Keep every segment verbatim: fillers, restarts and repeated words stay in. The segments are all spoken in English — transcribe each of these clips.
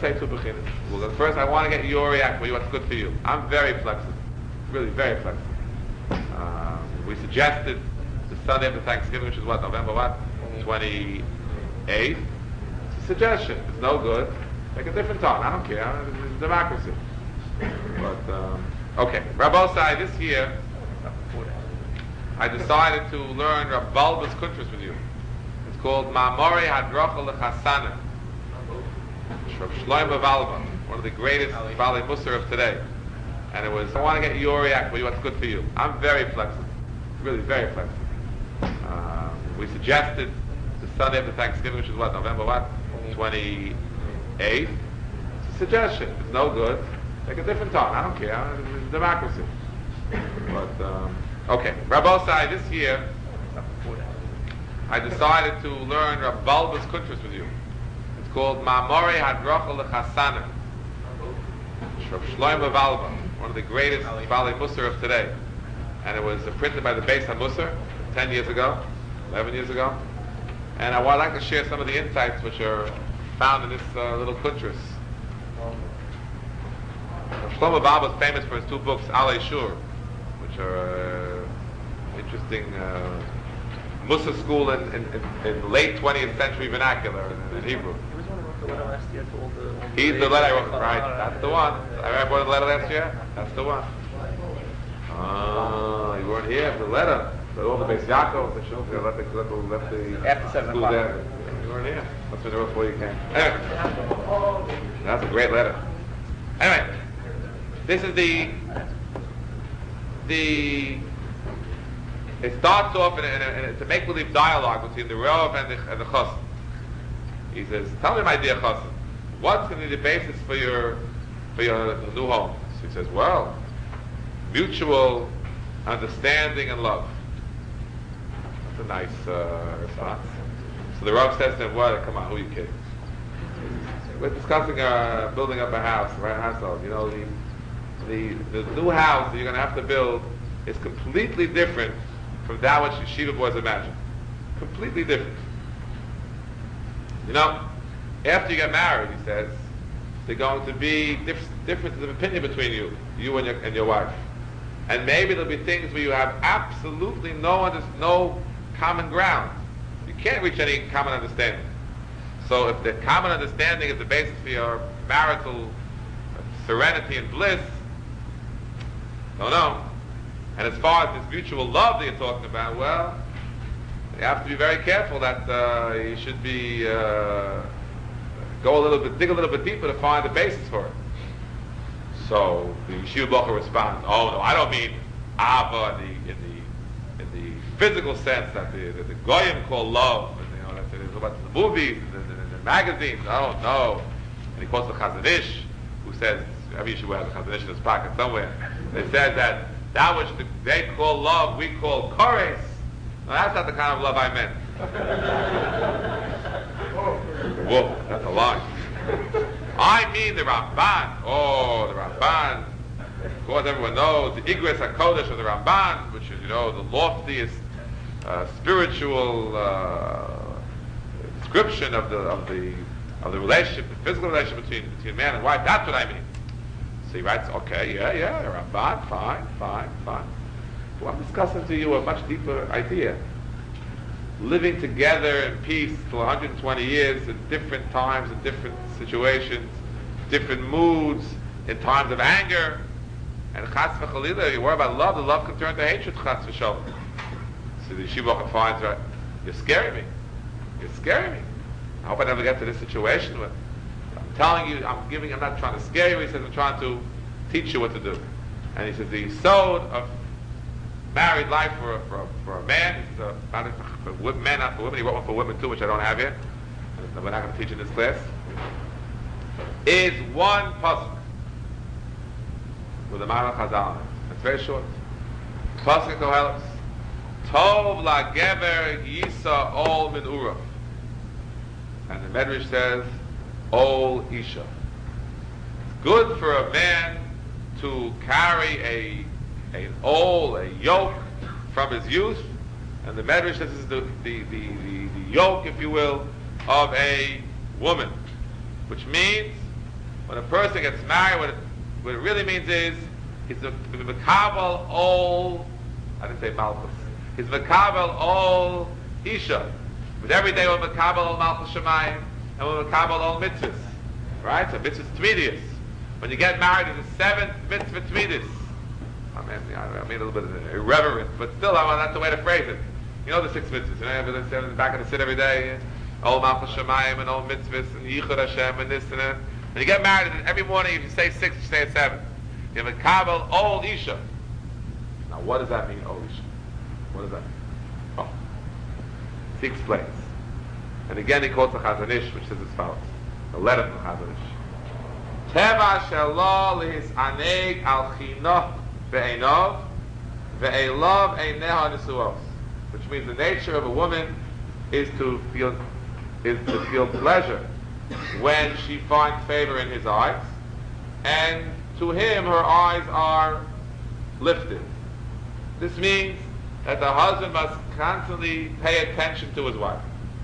say two bechinas. Well, first, I want to get your reaction for you. What's good for you? I'm very flexible, really very flexible. Uh, we suggested the Sunday after Thanksgiving, which is what, November what? twenty-eighth. It's a suggestion. It's no good. Make a different time. I don't care. It's democracy. But, um, okay. Rabbosai, this year, I decided to learn Rav Balba's Kuntras with you. It's called Ma'amorei Hadracha L'Chasana. Rav Shlomo Valba, one of the greatest Balei Musar of today. And it was, I want to get your reaction for you, what's good for you. I'm very flexible. Really very flexible. Uh, we suggested the Sunday after Thanksgiving, which is what, November what? twenty-eighth. It's a suggestion. It's no good. Make a different time. I don't care. It's democracy. But, um, okay. Rabbosai, this year, I decided to learn Rav Balba's Kuntras with you. It's called Ma'amorei Hadracha L'Chasana. Rav Shlomo Valba, one of the greatest Balei Musar of today. And it was printed by the Beis HaMusar ten years ago, eleven years ago. And I would like to share some of the insights which are found in this uh, little Kuntras. Shlomo Valba is famous for his two books, Alei Shur, which are uh, interesting uh, Musar school in, in, in, in late twentieth century vernacular in, in Hebrew. He's the letter I wrote, right? That's the one. I wrote the letter last year. That's the one. Oh, you weren't here for the letter. But all the Beis Yaakov, the Shul, let the let the let the after seven o'clock. You weren't here. That's when they wrote before you came. Anyway, that's a great letter. Anyway, this is the the. It starts off in a, in a, in a, it's a make-believe dialogue between the Rav and the and the Chassid. He says, "Tell me, my dear Chassid, what's going to be the basis for your for your new home?" So he says, "Well, mutual understanding and love." That's a nice uh, response. So the Rav says to him, "What? Come on, who are you kidding? We're discussing uh, building up a house, right? Household. You know, the the the new house that you're going to have to build is completely different from that which Yeshiva boys imagine. Completely different. You know, after you get married, he says, there's going to be diff- differences of opinion between you, you and your and your wife, and maybe there'll be things where you have absolutely no under- no common ground. You can't reach any common understanding. So, if the common understanding is the basis for your marital serenity and bliss, don't know. And as far as this mutual love that you're talking about, well, you have to be very careful that uh, you should be uh, go a little bit, dig a little bit deeper to find the basis for it. So the Yeshiva Bocher responds, "Oh no, I don't mean Ava in the in the in the physical sense that the that the Goyim call love, and, you know, that's it's about the movies, and the, the, the magazines. I don't know." And he quotes the Chazon Ish, who says every Yeshiva has a Chazon Ish in his pocket somewhere. They said that that which the, they call love, we call chores. No, that's not the kind of love I meant. Whoa, that's a lie. I mean the Ramban. Oh, the Ramban. Of course, everyone knows the Igros HaKodesh of the Ramban, which is, you know, the loftiest uh, spiritual uh, description of the of the of the relationship, the physical relationship between between man and wife. That's what I mean. So he writes, okay, yeah, yeah, Ramban, fine, fine, fine. Well, I'm discussing to you a much deeper idea. Living together in peace for one hundred twenty years in different times, in different situations, different moods, in times of anger. And chas v'chalila, you worry about love, the love can turn to hatred, chas v'shalom. So the Yeshiva finds, right, you're scaring me. You're scaring me. I hope I never get to this situation where I'm telling you, I'm giving, I'm not trying to scare you. He says, I'm trying to teach you what to do. And he says, the yesod of married life for a, for a, for a man, this is a, not for men, not for women. He wrote one for women too, which I don't have here. We're not going to teach in this class. Is one pasuk with a Maral Chazal. It's very short. Pasuk Koheles. Tov la gever yisa ol min urav. And the Medrash says, ol isha. It's good for a man to carry a an ol, a yoke from his youth. And the Medrash says this is the, the, the, the, the yoke, if you will, of a woman. Which means When a person gets married, what it, what it really means is he's the mekabel all. I didn't say malchus. He's mekabel all isha. But every day we're mekabel all malchus shemayim and we're mekabel all mitzvahs. Right? So mitzvahs tmidius. When you get married, it's the seventh mitzvah tmidius. I mean, I mean a little bit irreverent, but still, I want that's the way to phrase it. You know the six mitzvahs. You know, they stand in the back of the sit every day. All malchus shemayim and all mitzvahs and yichud Hashem and this and that. When you get married, every morning if you say six, you say seven. You have a kabel all isha. Now, what does that mean, all isha? What does that mean? Oh, he explains, and again he quotes the Chazon Ish, which says as follows: the letter from the Chazon Ish. Teva shelo lihis aneg al chinoch ve'enov ve'elov eineha nisuos, which means the nature of a woman is to feel is to feel pleasure when she finds favor in his eyes, and to him her eyes are lifted. This means that the husband must constantly pay attention to his wife.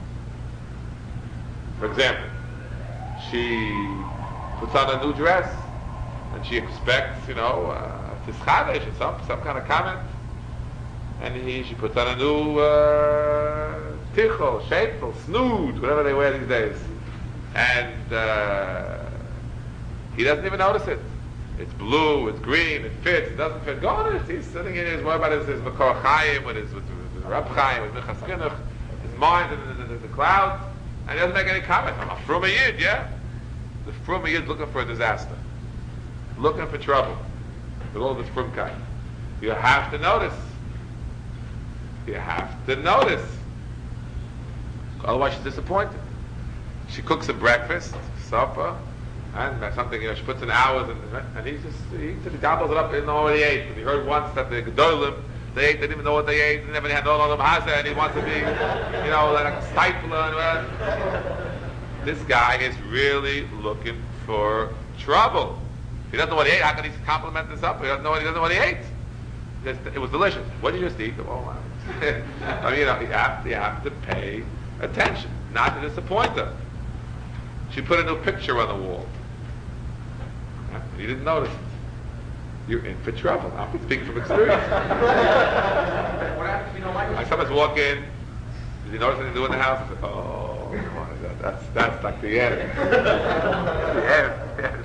For example, she puts on a new dress and she expects, you know, uh, tischadesh or some, some kind of comment, and he, she puts on a new uh, tichel, sheitel, snood, whatever they wear these days. And uh, he doesn't even notice it. It's blue, it's green, it fits, it doesn't fit. Go on it. He's sitting in his, what about his, his Makor Chaim, with his, with, with, with Rab Chaim, with Minchas Chinuch, his mind in the, the, the, the clouds, and he doesn't make any comment. I'm a Fruma Yid, yeah? The Fruma Yid's looking for a disaster. Looking for trouble. With all of his Frumkeit. You have to notice. You have to notice. Otherwise she's disappointed. She cooks a breakfast, supper, and something, you know, she puts in hours, and, and he just, he just gobbles it up, he didn't know what he ate. And he heard once that the Gedolim, they ate, they didn't even know what they ate, they never had no Olam Hazeh, and he wants to be, you know, like a stifler. And whatever. This guy is really looking for trouble. If he doesn't know what he ate, how can he compliment this up? He doesn't know what he, doesn't know what he ate. It was delicious. What did you just eat? Oh, I mean, you know, you have, you have to pay attention, not to disappoint her. She put a new picture on the wall. You didn't notice it. You're in for trouble. I'm speaking from experience. What happens if you don't like it? Like someone's walk in, did you notice anything new in the house? I said, oh, my God, that's that's like the end. The end.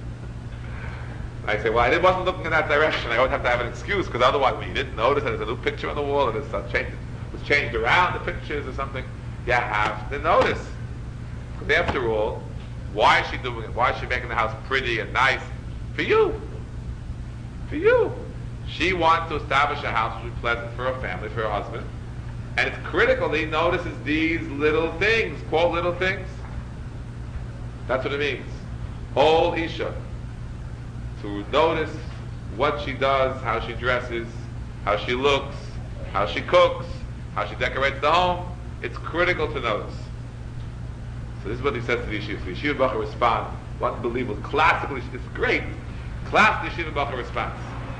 I say, well, I wasn't looking in that direction. I always have to have an excuse, because otherwise, when you didn't notice that there's a new picture on the wall, and it's uh, changed, it was changed around the pictures or something, you have to notice. Because after all, why is she doing it? Why is she making the house pretty and nice? For you. For you. She wants to establish a house which will be pleasant for her family, for her husband. And it's critical that he notices these little things, quote little things. That's what it means. Whole Isha. To notice what she does, how she dresses, how she looks, how she cooks, how she decorates the home. It's critical to notice. So this is what he says to the yeshiva. The yeshiva bacher responds. Unbelievable. Classically, it's great. Classically, yeshiva bacher responds.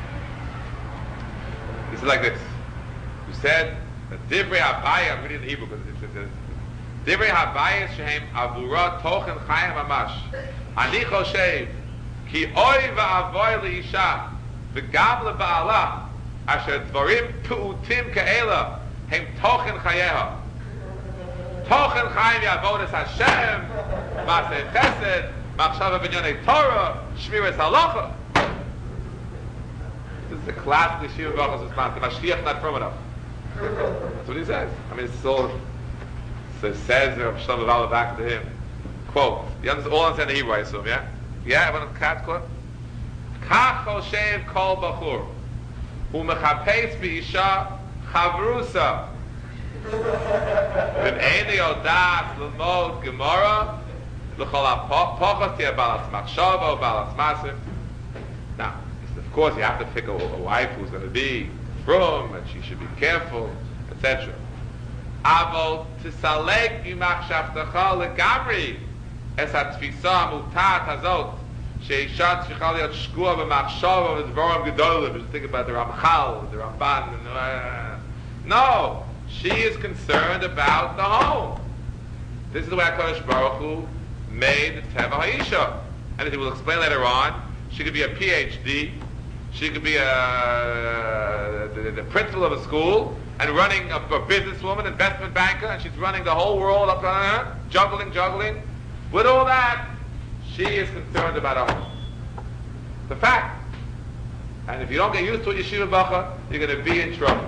This is like this. You said that Divrei Habaya, I'm reading the Hebrew because it says, Divrei Habaya shehem avura tochen chayim mamash. Ani choshev ki oy va'avoy leisha v'gam leba'ala asher dvarim pu'utim ka'ela hem tochen chayeha. Tochen chayim yavodas Hashem Maseh Chesed Machshava B'nyanei Torah Shmiras Halacha. This is the classic Yeshiva Bacher's response. The Mashiach not from enough. That's what he says. I mean, it's all, so it says Rav Shlomo Valah back to him. Quote, you understand, all understand the Hebrew, I assume, yeah? Yeah, everyone cat quote? Kach Hoshev Kol Bachur Hu Mechapes B'Isha Chavrusa V'm'eni Odas L'mod Gemara L'chol HaPochos Tia Balas Machshava Balas Maser. Now, of course, you have to pick a, a wife who's going to be frum, and she should be careful, et cetera. Avol Tisalek Yimachshavtecha Legamri Es HaTfisa Mutat Hazot Sheisha Tzricha Liot Shkua B'Machshava V'Dvarim Gedolim. Just think about the Ramchal, the Ramban. And, uh, no, she is concerned about the home. This is the way HaKadosh Baruch Hu made the Teva Ha'isha. and as he will explain later on, she could be a P H D, she could be a, the, the principal of a school, and running a, a businesswoman, investment banker, and she's running the whole world up on her, juggling, juggling. With all that, she is concerned about her home. The fact. And if you don't get used to it, yeshiva bacha, you're going to be in trouble.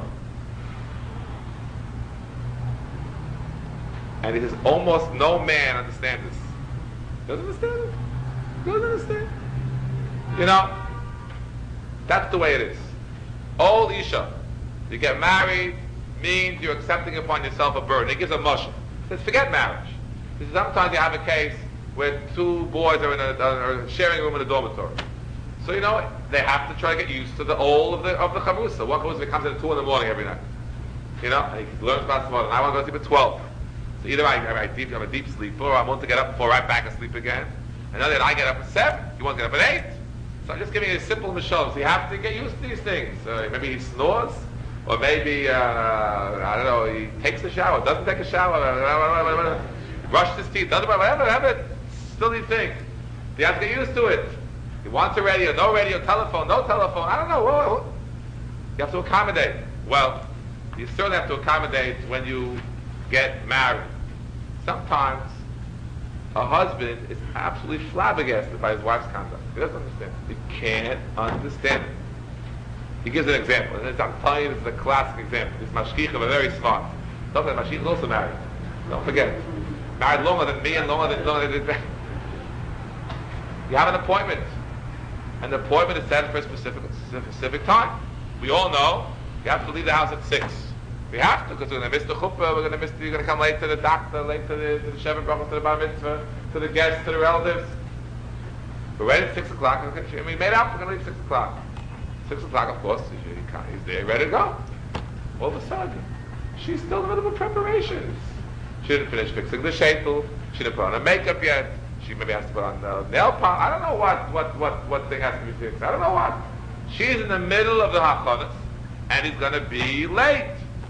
And it is almost no man understands this. Doesn't understand it. Doesn't understand. You know, that's the way it is. Old Isha, you get married means you're accepting upon yourself a burden. It gives a mushroom. He says, forget marriage. Because sometimes you have a case where two boys are in a, are sharing a room in a dormitory. So you know, they have to try to get used to the all of the of the chavrusa. One chavrusa comes at two in the morning every night. You know, and he learns about tomorrow. And I want to go to sleep at twelve. So either I, I, I deep, I'm a deep sleeper, or I want to get up before right back and sleep again. And then I get up at seven. You want to get up at eight. So I'm just giving you a simple mishal. So you have to get used to these things. Uh, maybe he snores, or maybe uh, I don't know. He takes a shower, doesn't take a shower, brushes his teeth, doesn't whatever, whatever. Silly thing. You have to get used to it. He wants a radio, no radio, telephone, no telephone. I don't know. Whoa, whoa. You have to accommodate. Well, you certainly have to accommodate when you get married. Sometimes a husband is absolutely flabbergasted by his wife's conduct. He doesn't understand. He can't understand it. He gives an example. And I'm telling you, this is a classic example. This mashgicha are very smart. Don't forget, mashgicha is also married. Don't forget. Married longer than me and longer than... Longer than you have an appointment. And the appointment is set for a specific, specific time. We all know you have to leave the house at six. We have to, because we're going to miss the chuppah, we're going to miss, you're going to come late to the doctor, late to the, to the Shevet Brachos, to the Bar Mitzvah, to the guests, to the relatives. We're ready at six o'clock, and we made out, we're going to leave six o'clock. Six o'clock, of course, he's there, ready to go. All of a sudden, she's still in the middle of preparations. She didn't finish fixing the sheitel, she didn't put on her makeup yet, she maybe has to put on the nail polish, I don't know what, what, what, what thing has to be fixed, I don't know what. She's in the middle of the hachanas, and he's going to be late.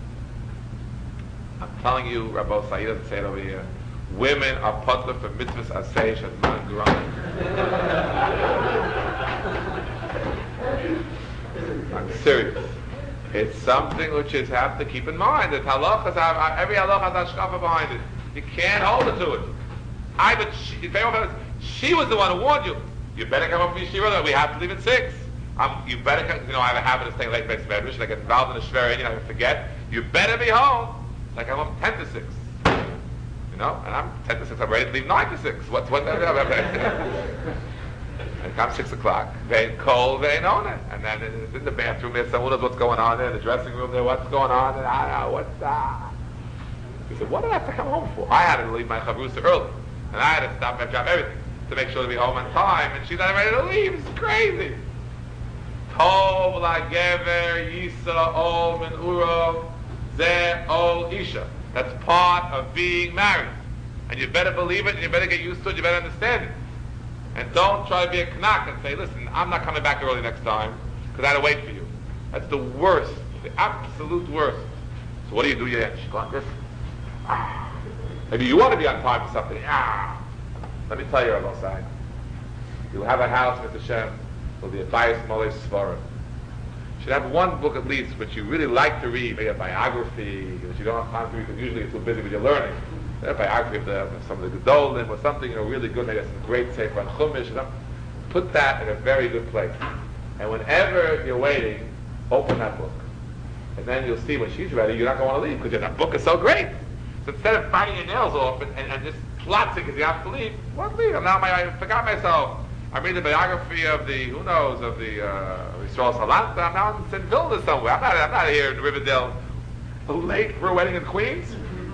I'm telling you, Rabbi Said doesn't say it over here, women are patla for mitzvahs asay shadman grant. I'm serious. It's something which is have to keep in mind. That halachas have, every halacha has hashkafa behind it. You can't hold it to it. I, but she, she was the one who warned you. You better come up from yeshiva. We have to leave at six. Um, you better come. You know, I have a habit of staying late by Medrash. I get involved in a shver, and you know, I forget. You better be home. Like I'm up ten to six. You know, and I'm ten to six. I'm ready to leave nine to six. What's what? And it comes six o'clock. Vein cold, vein on it. And then it's in the bathroom there. Someone knows what's going on there. In the dressing room there, what's going on? And I don't know what's that. He said, what did I have to come home for? I had to leave my chavrusa early, and I had to stop and drop everything to make sure to be home on time. And she's not ready to leave. It's crazy. Tov la gever yisa ol min uro ze ol isha. That's part of being married, and you better believe it, and you better get used to it. You better understand it. And don't try to be a knack and say, listen, I'm not coming back early next time because I had to wait for you. That's the worst, the absolute worst. So what do you do? You go like this. Ah. Maybe you want to be on time for something. Ah. Let me tell you, Rabbi Sai. You'll have a house, Mister Shem. It'll be a bias Molei Svarim. You should have one book at least which you really like to read, maybe a biography, which you don't have time to read because usually you're too busy with your learning. A biography of, the, of some of the Gedolim or something, you know, really good, maybe some great Sefer on Chumash. You know, put that in a very good place. And whenever you're waiting, open that book. And then you'll see when she's ready, you're not going to want to leave because that book is so great. So instead of biting your nails off and, and, and just plotting because you have to leave, what leave? Now my, I forgot myself. I'm reading the biography of the, who knows, of the uh, Yisrael Salanta. I'm now in Saint Vilna somewhere. I'm not, I'm not here in Riverdale late for a wedding in Queens.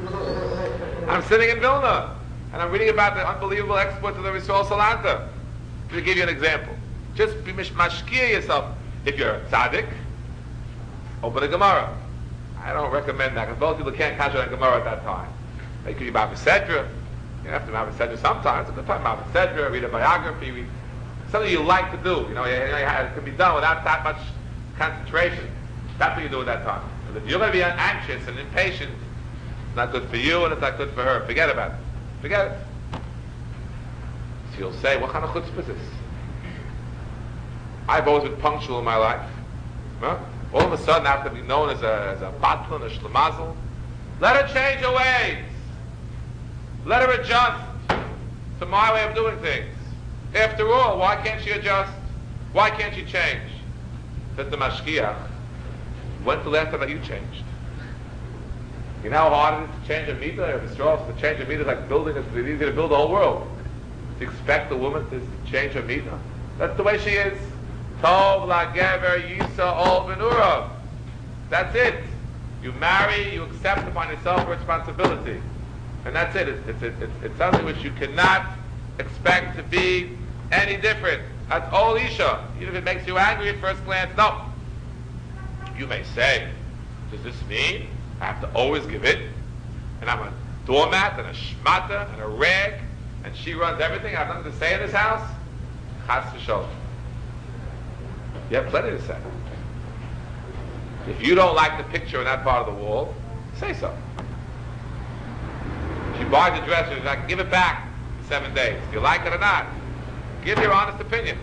I'm sitting in Vilna, and I'm reading about the unbelievable exploits of the Yisrael Salanta. To give you an example, just be mashkia yourself. If you're a tzaddik, open a Gemara. I don't recommend that because most people can't catch on a Gemara at that time. They could be Mavah Sedra. You have to Mavah Sedra sometimes. It's a good time. Mavah Sedra, read a biography, read something you like to do. You know, you, you know, it can be done without that much concentration. That's what you do at that time. Because if you're going to be anxious and impatient, it's not good for you and it's not good for her. Forget about it. Forget it. So she'll say, what kind of chutzpah is this? I've always been punctual in my life. Huh? All of a sudden, I have to be known as a, as a batlin, a shlemazel. Let her change her ways. Let her adjust to my way of doing things. After all, why can't she adjust? Why can't she change? Said the mashkiach, when's the last time that you changed? You know how hard it is to change a midah? If it's strong, to change a midah is like building, it's easy to build the whole world. To expect a woman to change her midah. That's the way she is. Tov lagever yisa ol benurav. That's it. You marry, you accept upon yourself responsibility. And that's it. It's, it's, it's, it's something which you cannot expect to be any different. That's all Isha. Even if it makes you angry at first glance, no. You may say, does this mean I have to always give it? And I'm a doormat and a shmata and a rag, and she runs everything? I have nothing to say in this house? Chas v'sholom. You have plenty to say. If you don't like the picture in that part of the wall, say so. She buys a dress, she's like, give it back in seven days. Do you like it or not? Give your honest opinion.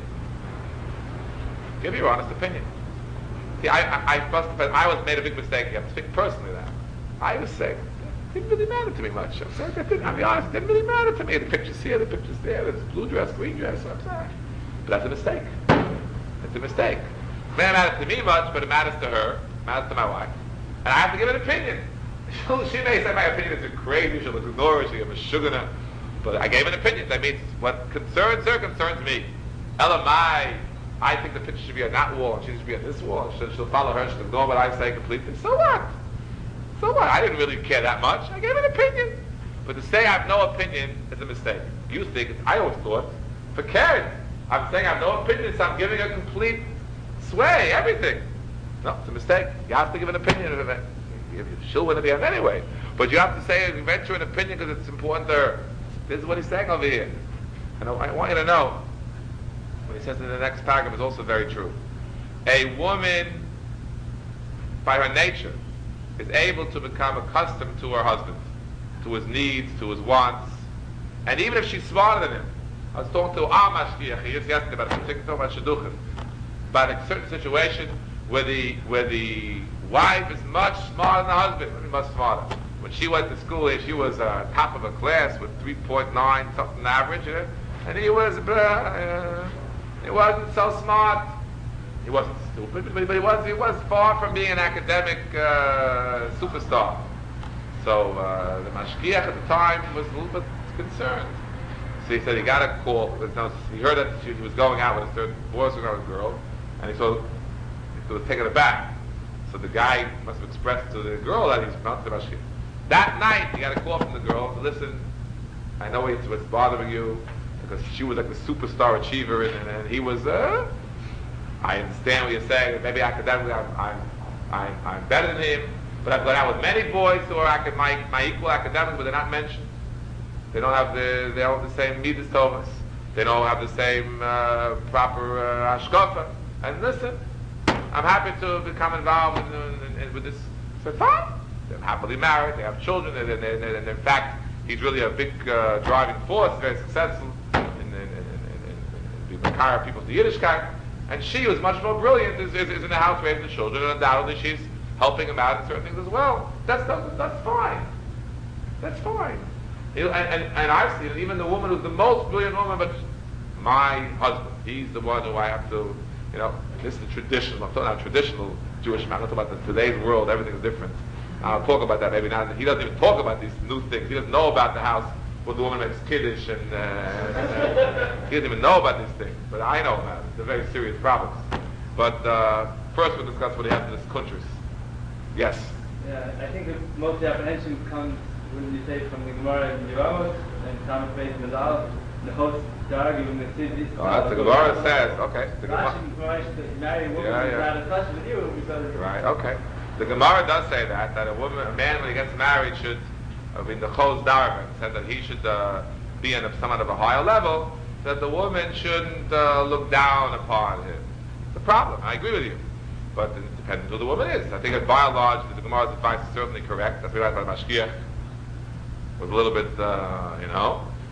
Give your honest opinion. See, I, I, I must confess, I was made a big mistake here. I'm speaking personally now. I was saying, it didn't really matter to me much. I'm sorry, that didn't, I'll be honest, it didn't really matter to me. The picture's here, the picture's there, there's blue dress, green dress, I'm sorry. But that's a mistake. It's a mistake. It may not matter to me much, but it matters to her, it matters to my wife. And I have to give an opinion. She may say my opinion is crazy, she'll ignore it, she'll give a sugar. But I gave an opinion. That means what concerns her concerns me. Elamai, I think the picture should be on that wall, and she should be on this wall. She'll, she'll follow her, she'll ignore what I say completely. So what? So what? I didn't really care that much. I gave an opinion. But to say I have no opinion is a mistake. You think, it's, I always thought, for caring. I'm saying I have no opinion, so I'm giving a complete sway, everything. No, it's a mistake. You have to give an opinion of it. She'll win at the end anyway. But you have to say, venture an opinion because it's important to her. This is what he's saying over here. And I want you to know, what he says in the next paragraph is also very true. A woman, by her nature, is able to become accustomed to her husband, to his needs, to his wants. And even if she's smarter than him, I was talking to our mashgiach yesterday about about shidduchim, about a certain situation where the where the wife is much smarter than the husband. I mean, much smarter. When she went to school, she was uh, top of a class with three point nine something average, you know? And he was, uh, he wasn't so smart. He wasn't stupid, but he was he was far from being an academic uh, superstar. So uh, the mashgiach at the time was a little bit concerned. So he said he got a call. No, he heard that she, he was going out with a certain boy was going out with a girl, and he saw he was taken aback. So the guy must have expressed to the girl that he's not the mashgiach. That night, he got a call from the girl. Listen, I know it's what's bothering you because she was like the superstar achiever, and, and, and he was. Uh, I understand what you're saying. Maybe academically, I'm, I'm, I'm, I'm better than him. But I've gone out with many boys who are acad- my, my equal academically, but they're not mentioned. They don't have the they don't have the same midas tovas. They don't have the same uh, proper uh, hashkafa. And listen, I'm happy to become involved in, in, in, with this. So fine. They're happily married. They have children. And, and, and, and in fact, he's really a big uh, driving force. Very successful in, in, in, in, in, in Makara people to Yiddishkeit. And she, who's much more brilliant, is, is, is in the house raising the children, and undoubtedly she's helping him out in certain things as well. That's that's, that's fine. That's fine. You know, and, and, and I've seen it, even the woman who's the most brilliant woman, but my husband, he's the one who I have to, you know, this is the traditional, I'm talking about traditional Jewish man, I'm not talking about the, today's world, everything's different. I'll talk about that maybe not. He doesn't even talk about these new things. He doesn't know about the house where the woman makes kiddush, and uh, he doesn't even know about these things. But I know about it. It's a very serious problem. But uh, first we'll discuss what he has in his countries. Yes? Yeah, I think the most apprehension comes when you say from the Gemara in Yerushalayim and Thomas Beis Mazal, the host arguing the city. Oh, that's the Gemara says, okay. The Gemara marry a woman yeah, yeah. without a touch with you because right, okay. The Gemara does say that, that a woman, a man when he gets married should, I mean the Choz Darba said that he should uh, be in a, somewhat of a higher level, that the woman shouldn't uh, look down upon him. It's a problem, I agree with you. But it depends on who the woman is. I think that by and large, the Gemara's advice is certainly correct. That's what I thought Mashgiach was a little bit, uh, you know.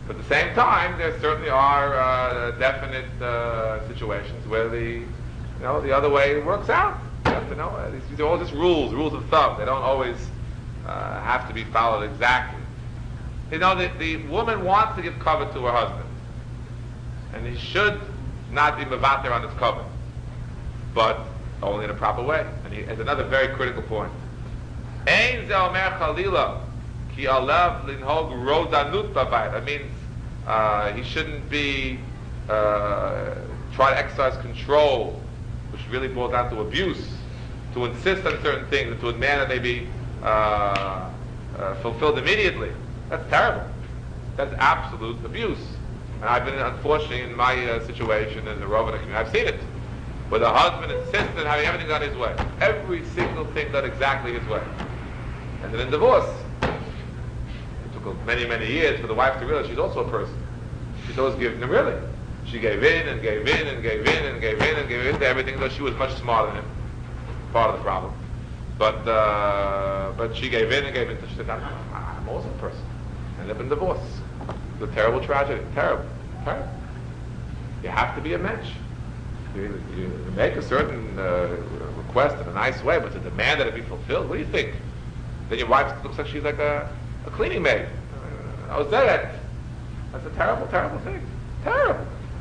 But at the same time, there certainly are uh, definite uh, situations where the, you know, the other way works out. You have to know, uh, these, these are all just rules, rules of thumb. They don't always uh, have to be followed exactly. You know, the, the woman wants to give cover to her husband, and he should not be mevater on his cover, but only in a proper way. And he has another very critical point. Ein ze omer chalila ki alav linhog rodanut b'bayit. That means uh, he shouldn't be uh, try to exercise control, which really boils down to abuse, to insist on certain things, and to a man that may be uh, uh, fulfilled immediately. That's terrible. That's absolute abuse. And I've been, unfortunately, in my uh, situation in the Rovana community, I've seen it, where the husband insists on having everything done his way. Every single thing done exactly his way. And then in divorce, it took many, many years for the wife to realize she's also a person. She's always giving him, really. She gave in and gave in and gave in and gave in and gave in to everything, though she was much smarter than him. Part of the problem. But uh, but she gave in and gave in. So she said, I'm, I'm also a person. And they've been divorced. It's a terrible tragedy. Terrible. Terrible. You have to be a mensch. You, you make a certain uh, request in a nice way, but to demand that it be fulfilled, what do you think? Then your wife looks like she's like a, a cleaning maid. Uh, I was there. That's a terrible, terrible thing. Terrible.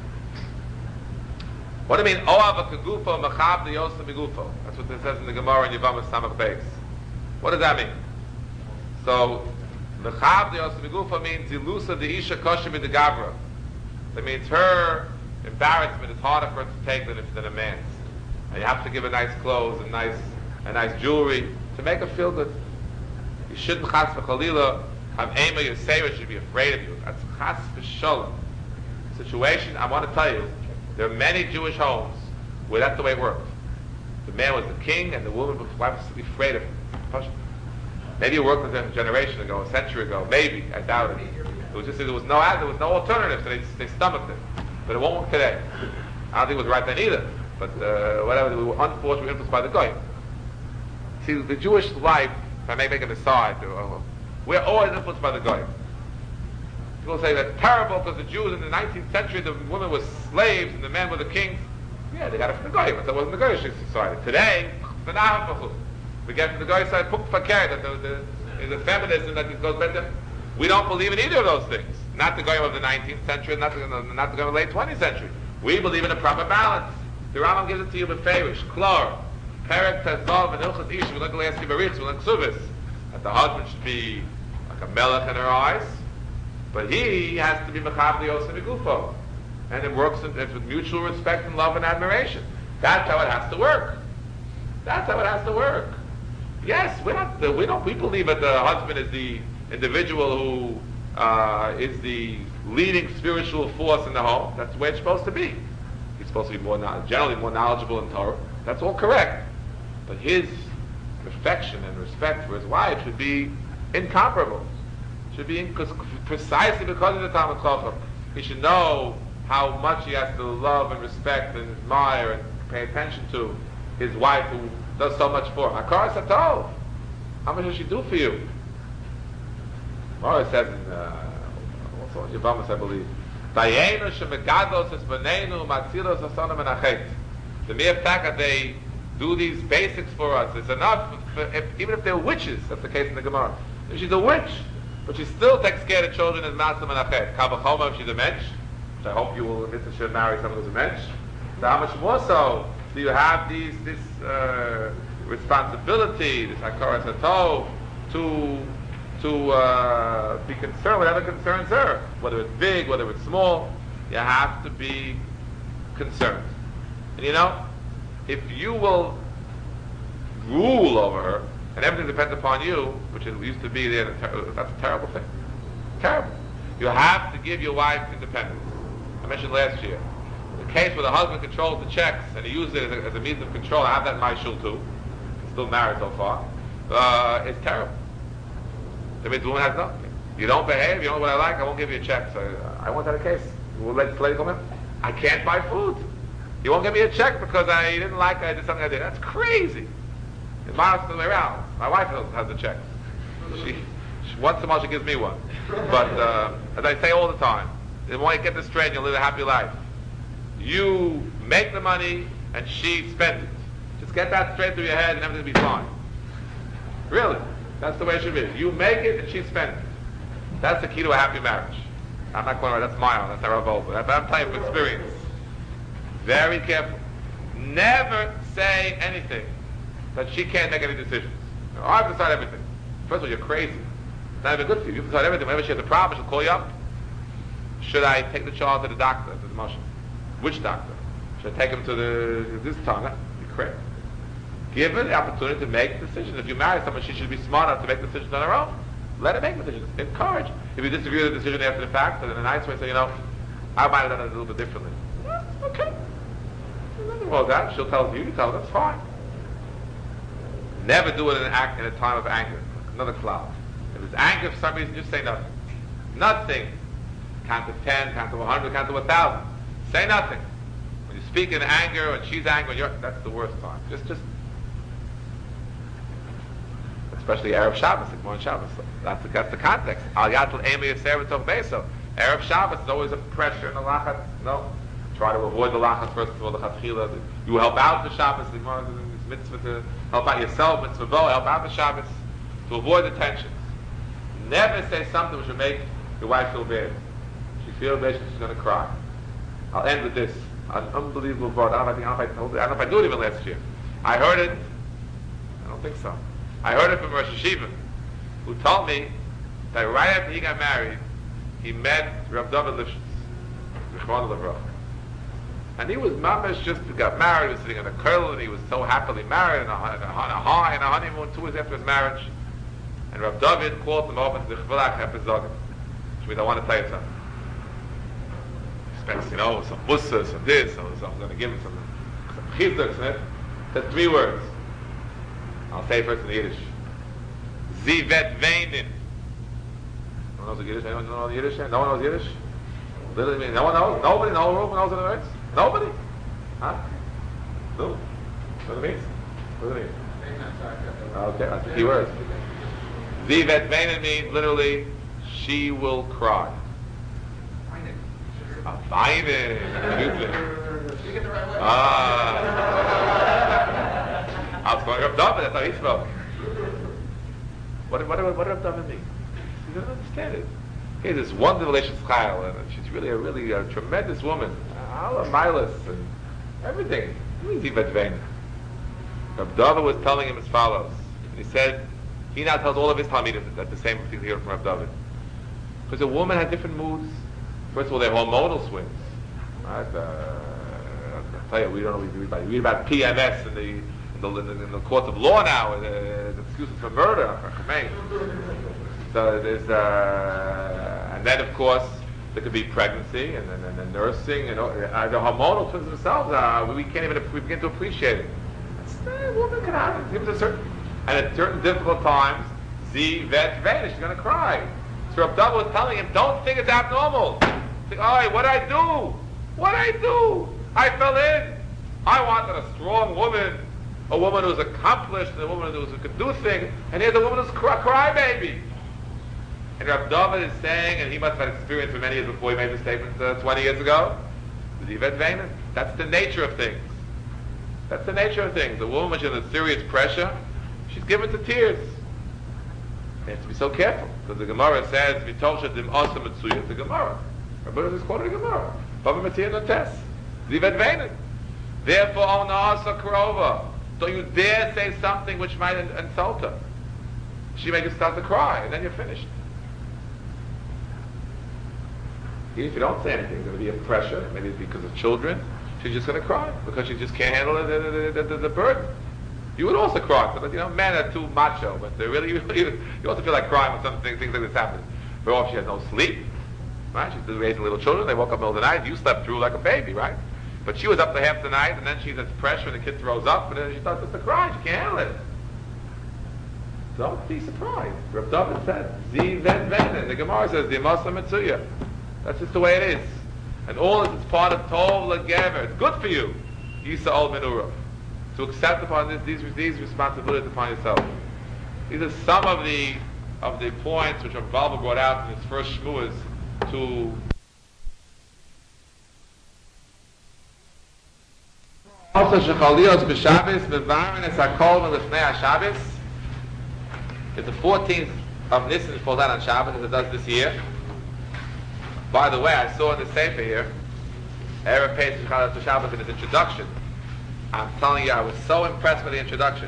What do you mean? Oav kegufo mechab liyosa migufo. That's what it says in the Gemara in Yevamos Samach Beis. What does that mean? So, mechab liyosa migufo means zilusa de isha kosher de gavra. That means her embarrassment is harder for her to take than, than a man's. And you have to give her nice clothes and nice, and nice jewelry to make her feel good. You shouldn't chas v'chalila have ema yosera should be afraid of you. That's chas v'sholem. Situation, I want to tell you, there are many Jewish homes where that's the way it worked. The man was the king and the woman was wife was afraid of him. Maybe it worked a generation ago, a century ago. Maybe, I doubt it. It was just there was no there was no alternative, so they they stomached it. But it won't work today. I don't think it was right then either. But uh, whatever, we were unfortunately influenced by the goyim. See, the Jewish life, if I may make an aside, we're always influenced by the goyim. People say that's terrible because the Jews in the nineteenth century, the women were slaves and the men were the kings. Yeah, they got it from the goyim. That wasn't the goyish society. Today, we get from the goyish side, that the, the, the feminism that goes better. We don't believe in either of those things. Not the goyim of the nineteenth century, not the, not the goyim of the late twentieth century. We believe in a proper balance. The Rambam gives it to you beferish, klor, perek tezov, and ilchas ish. We look at last barichs, we look suvis. That the husband should be like a melech in her eyes, but he has to be mechab liyosa migufo, and it works in, it's with mutual respect and love and admiration. That's how it has to work. That's how it has to work. Yes, we're not. The, we don't. We believe that the husband is the individual who uh, is the leading spiritual force in the home. That's the way it's supposed to be. He's supposed to be more, generally more knowledgeable in Torah. That's all correct. But his affection and respect for his wife should be incomparable. Should be in, precisely because of the Talmud Chacham. He should know how much he has to love and respect and admire and pay attention to his wife who does so much for him. Hakar Satov. How much does she do for you? Mara says in uh, also in Yevamos, I believe, the mere fact that they do these basics for us is enough. If, if, even if they're witches, that's the case in the Gemara. If she's a witch, but she still takes care of the children as Matzah Menachet. Kabachoma, if she's a mensch, which I hope you will admit that she'll marry someone who's a mensch. So how much more so do you have these this uh, responsibility, this Hakaras Hatov, to to uh, be concerned whatever concerns her, whether it's big, whether it's small. You have to be concerned. And you know, if you will rule over her, and everything depends upon you, which it used to be there, that's a terrible thing. Terrible. You have to give your wife independence. I mentioned last year. The case where the husband controls the checks, and he uses it as a, as a means of control, I have that in my shul too. I'm still married so far. Uh, it's terrible. That means the woman has nothing. You don't behave, you don't know what I like, I won't give you a check. So uh, I want that a case. We'll let this lady come in. I can't buy food. You won't give me a check because I didn't like I did something I did. That's crazy. In my house, the way around. My wife has the checks. She Once in a while she gives me one. But uh, as I say all the time, the more you get this straight, you'll live a happy life. You make the money and she spends it. Just get that straight through your head and everything will be fine. Really. That's the way it should be. You make it and she spends it. That's the key to a happy marriage. I'm not going to, that's my own, that's our vote. But I'm telling you from experience. Very careful. Never say anything that she can't make any decisions. Oh, I've decided everything. First of all, you're crazy. It's not even good for you. You've decided everything. Whenever she has a problem, she'll call you up. Should I take the child to the doctor, to the motion? Which doctor? Should I take him to the this tongue? You're crazy. Give her the opportunity to make decisions. If you marry someone, she should be smart enough to make decisions on her own. Let her make decisions. Encourage. If you disagree with the decision after the fact, then in a nice way say, you know, I might have done it a little bit differently. Well, okay. There's nothing wrong with that. She'll tell you, you tell her, that's fine. Never do it in an act in a time of anger. Another cloud. If it's anger for some reason, just say nothing. Nothing. Count to ten, count to a hundred, count to a thousand. Say nothing. When you speak in anger and she's angry, and you're, that's the worst time. Just, just. Especially Erev Shabbos, like morning Shabbos. That's the, that's the context. Al yatul emi yisera tov beso. Erev Shabbos is always a pressure in the lachat. No. Try to avoid the lachat first of all, the chatchila. You help out the Shabbos, the mitzvah to help out yourself, mitzvah bo, help out the Shabbos, to avoid the tensions. Never say something which will make your wife feel bad. She feels bad, she's going to cry. I'll end with this. An unbelievable word. I don't know if I, I don't know if I do it even last year. I heard it. I don't think so. I heard it from Rosh Hashiva, who told me that right after he got married, he met Rav David Lifshitz, Zichron Levrach. And he was mamash just got married, he was sitting on a curl, and he was so happily married, and a, and a, and a high and a honeymoon two years after his marriage. And Rav David called him over to the Chvilach Hepezogim, which means I want to tell you something. He expects, you know, some mussar, some this, so, so I'm going to give him some, some chizuk, and said three words. I'll say first in Yiddish. Zivet Veinin. No one knows the Yiddish? Anyone know the Yiddish? No one knows Yiddish? Literally, no one knows? Nobody in the whole room knows what it means? Nobody? Huh? No? What does it mean? What does it mean? Okay, that's the key word. Zivet Veinin means literally, she will cry. Ah, Veinin. Ah. I was going Rav David, that's how he spoke. What, what, what, what did Rav David mean? You don't understand it. He has this wonderful relationship with Chayil, and she's really a really a tremendous woman. Allah Milas and everything. What is Zivet Vein? Rav David was telling him as follows. And he said, he now tells all of his Talmidim that the same thing here from Rav David. Because a woman has different moods. First of all, they have hormonal swings. Right? Uh, I'll tell you, we don't know what we read about. We read about P M S and the In the, in, the, in the courts of law now, uh, the excuses for murder. So there's, uh, and then of course there could be pregnancy and then and, and nursing and uh, the hormonal twins themselves. Uh, we can't even we begin to appreciate it. A woman can have it. It was a certain, and at certain difficult times, Z vet vet, she's going to cry. So Rav David was telling him, don't think it's abnormal. Think, oh, what did I do? What did I do? I fell in. I wanted a strong woman. A woman who's accomplished, and a woman who could do things, and here's a woman who's a cry, crybaby. And Rav David is saying, and he must have had experience for many years before he made the statement uh, twenty years ago, that's the nature of things. That's the nature of things. A woman, when she's under serious pressure, she's given to tears. You have to be so careful, because the Gemara says, "Vitosha dim asa mitzuya." It's the Gemara. Rabbi is quoting the Gemara. Bava Matia no test. Zivet veinen. Therefore, on asa krova. Don't you dare say something which might insult her. She may just start to cry, and then you're finished. If you don't say anything, there's going to be a pressure, maybe it's because of children. She's just going to cry, because she just can't handle the, the, the, the, the burden. You would also cry, but you know, men are too macho, but they really, you also feel like crying when something, things like this happen. Very often she has no sleep, right? She's raising little children, they woke up in the middle of the night, you slept through like a baby, right? But she was up to half the night, and then she's under pressure, and the kid throws up, and then she starts to cry. She can't handle it. Don't be surprised. Rav David said, "Zi ven ven." The Gemara says, "The Masa Mitzuya." That's just the way it is. And all this is part of Tov Legever. It's good for you, Yisa Ol Menurah, to accept upon this, these these responsibilities upon yourself. These are some of the of the points which Rabbi brought out in his first shmuas to also Shechaliyos b'Shabbos b'Varin es Hakol v'Lifnei HaShabbos. It's the fourteenth of Nisan. It falls out on Shabbos as it does this year. By the way, I saw in the Sefer here, Erev Pesach Shechaliyos b'Shabbos in his introduction. I'm telling you, I was so impressed with the introduction.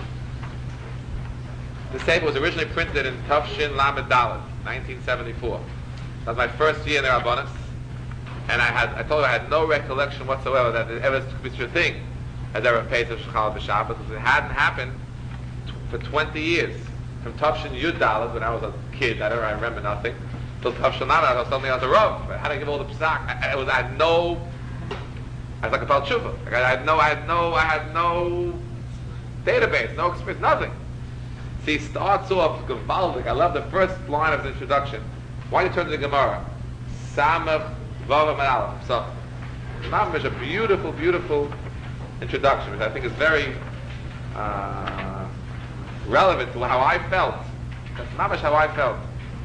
The Sefer was originally printed in Tafshin Lamed Daled, nineteen seventy-four. That was my first year in the Rabbanis. And I had, I told you I had no recollection whatsoever that it ever took me such a thing as Erev Pesach Shechaliyos b'Shabbos, because it hadn't happened t- for twenty years. From Tafshin Yud Daled, when I was a kid, I don't I remember nothing, till Tafshin Lamed, I was suddenly on the Rav. I had to give all the Pesach. I, I was, I had no, I was like a Bal Tshuva. Like I had no, I had no, I had no database, no experience, nothing. See, he starts off Gavaldik. I love the first line of his introduction. Why do you turn to the Gemara? Samach Vav Amar Aleph. So, Imam is a beautiful, beautiful introduction, which I think is very uh, relevant to how I felt. That's mamash how I felt.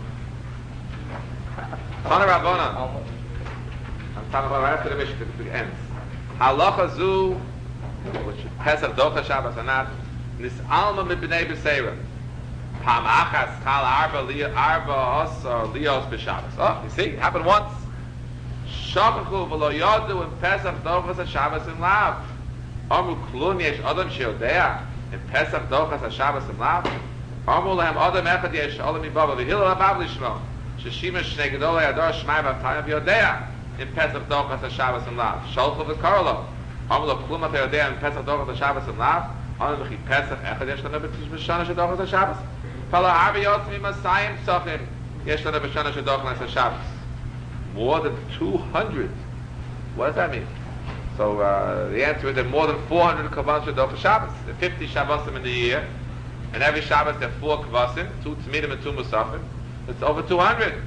Tana Rabbanan. I'm talking about right after the Mishnah, it ends. Halacha zu, which Pesach Docha Shabbos Anat, Nis'alma mibnei b'seira. Pam achas chal arba liya arba osar liyos b'Shabbos. Oh, you see, it happened once. Shakachu v'lo yodu in Pesach Dochas HaShabbos in Lav. Amru klun yesh adam sheodea in Pesach Dochas HaShabbos in Lav. Amru lehem adam echad yesh olam mibava v'hillel abav lishmo. Sheshima shnei gedolei ador shmai v'avtayim v'yodea in Pesach Dochas HaShabbos in Lav. Sholchu v'karlo. Amru lo klum at yodea in Pesach Dochas HaShabbos in Lav. Amru v'chi Pesach echad yesh lana b'shana shedochas HaShabbos. Fala arba yotzmi masayim tzachim yesh lana b'shana shedochas HaShabbos. More than two hundred. What does that mean? So uh, the answer is that more than four hundred kavas shadok Shabbos. There are fifty Shabbosim in the year, and every Shabbos there are four kavasim, two tzmidim and two musafim. It's over two hundred.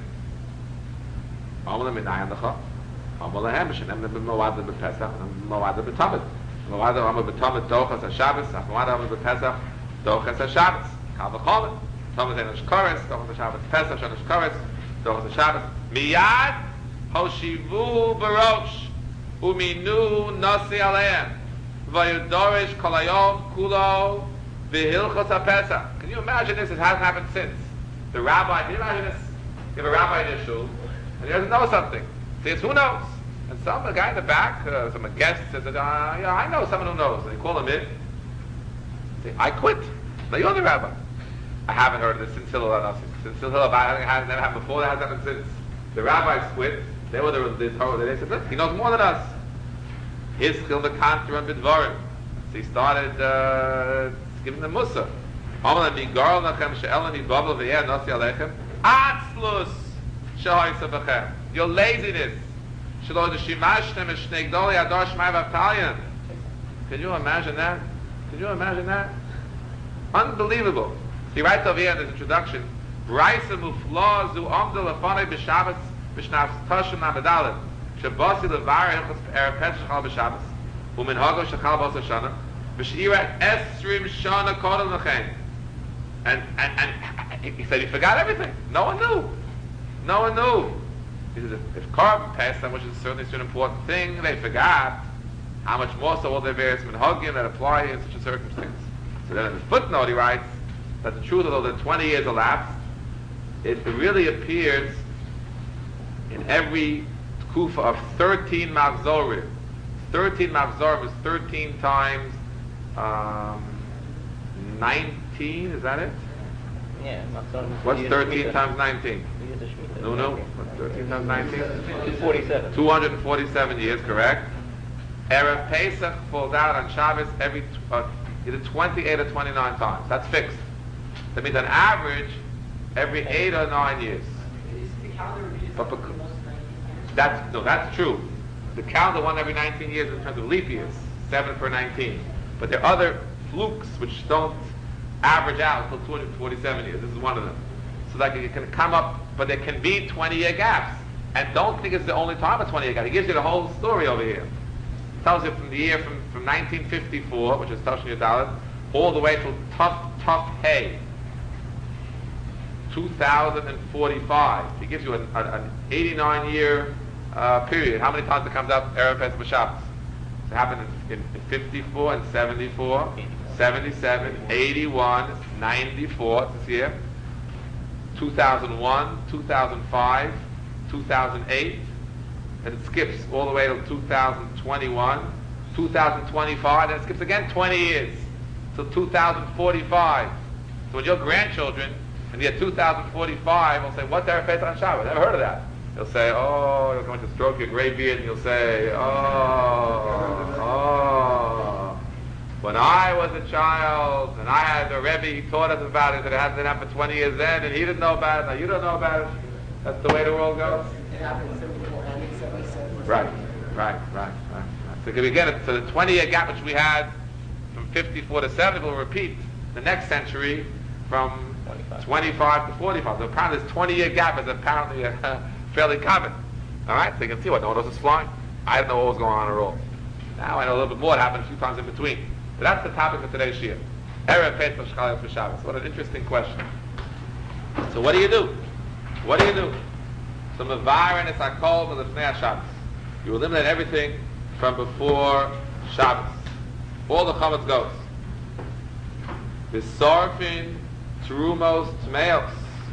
Amalem minayin lecha, amalehem b'shenem b'mawad b'pesach and mawad b'tamid. Mawad amal b'tamid dochas haShabbos, mawad amal b'pesach dochas haShabbos. Kal v'chomet, tamid enosh koretz, dochas haShabbos, pesach enosh koretz, dochas haShabbos. Miyad Hoshivu barosh uminu nasi aleim vayudorish kolayom kulo v'hilchos haPesach. Can you imagine this? It hasn't happened since. The rabbi, can you imagine this? You have a rabbi in your shul, and he doesn't know something. He says, who knows? And some a guy in the back, uh, some a guest says, uh, yeah, I know someone who knows. And they call him in. Say, I quit. Now you're the rabbi. I haven't heard of this since Hillel Anasi. Since Hillel, I think it hasn't never happened before. That hasn't happened since. The rabbis quit. They were the, the Torah. They said, look, he knows more than us. His chil the kantor and bidvarim. So he started uh, giving them musa. Amalem migar lachem she'elani bavel v'yeh nasi alechem atzlus shehoysa b'chem. Your laziness. Shelo d'shimashtem es shnei gdoli ador shmai v'avtalyan. Can you imagine that? Can you imagine that? Unbelievable. He writes over here in his introduction, Raisa mufla zu amdel afanei b'Shabbos b'shnas tashim namedalem shebasi levar hilchos erev pesach shechal b'Shabbos u'minhago shechal b'os hashana v'sheira esrim shana kodem l'chein. And and and he said he forgot everything. No one knew. No one knew. He said if, if Korban Pesach, which is certainly an important thing, they forgot, how much more so all their various minhagim that apply in such a circumstance. So then in the footnote he writes that the truth, although the twenty years elapsed, it really appears in every kufa of thirteen machzorim. thirteen machzorim is thirteen times um, nineteen, is that it? Yeah. What's thirteen times nineteen? No, no. What's thirteen times nineteen? two forty-seven. two hundred forty-seven years, correct. Erev Pesach falls out on Shabbos every uh, either twenty-eight or twenty-nine times. That's fixed. That means on average, every eight or nine years. But because, that's no, that's true. The calendar one every nineteen years in terms of leap years, seven per nineteen. But there are other flukes which don't average out until two hundred forty-seven years. This is one of them. So that it can come up, but there can be twenty-year gaps. And don't think it's the only time a twenty-year gap. He gives you the whole story over here. He tells you from the year from, from nineteen fifty-four, which is Tashon Yud Daled, all the way till tough, tough hay. two thousand forty-five. He gives you an, an eighty-nine year uh, period. How many times it comes out Erev Pesach B'Shabbos? It happened in, in, in fifty-four and seventy-four, seventy-seven, eighty-one, ninety-four this year, two thousand one, two thousand five, two thousand eight, and it skips all the way to two thousand twenty-one, two thousand twenty-five, and it skips again twenty years till two thousand forty-five. So when your grandchildren in the year two thousand forty-five will say, what's Erev Pesach on Shabbat? Never heard of that. You'll say, oh, you're going to stroke your gray beard, and you'll say, oh, oh. When I was a child, and I had the Rebbe, he taught us about it, that it hasn't been happened for twenty years then, and he didn't know about it, now you don't know about it. That's the way the world goes. It happened in seventy-four and in seventy-seven. Right, right, right, right. right. So again, so the twenty-year gap which we had from fifty-four to seventy will repeat the next century from twenty-five. twenty-five to forty-five. So apparently this twenty-year gap is apparently uh, fairly common. All right, so you can see what no one else is flying. I didn't know what was going on at all. Now I know a little bit more. It happened a few times in between. But that's the topic of today's shiur. Erev Pesach Shchal for Shabbos. What an interesting question. So what do you do? What do you do? So mevarin es hakol v'lifnei Shabbos. You eliminate everything from before Shabbos. All the chametz goes. V'sorfin terumos tmeos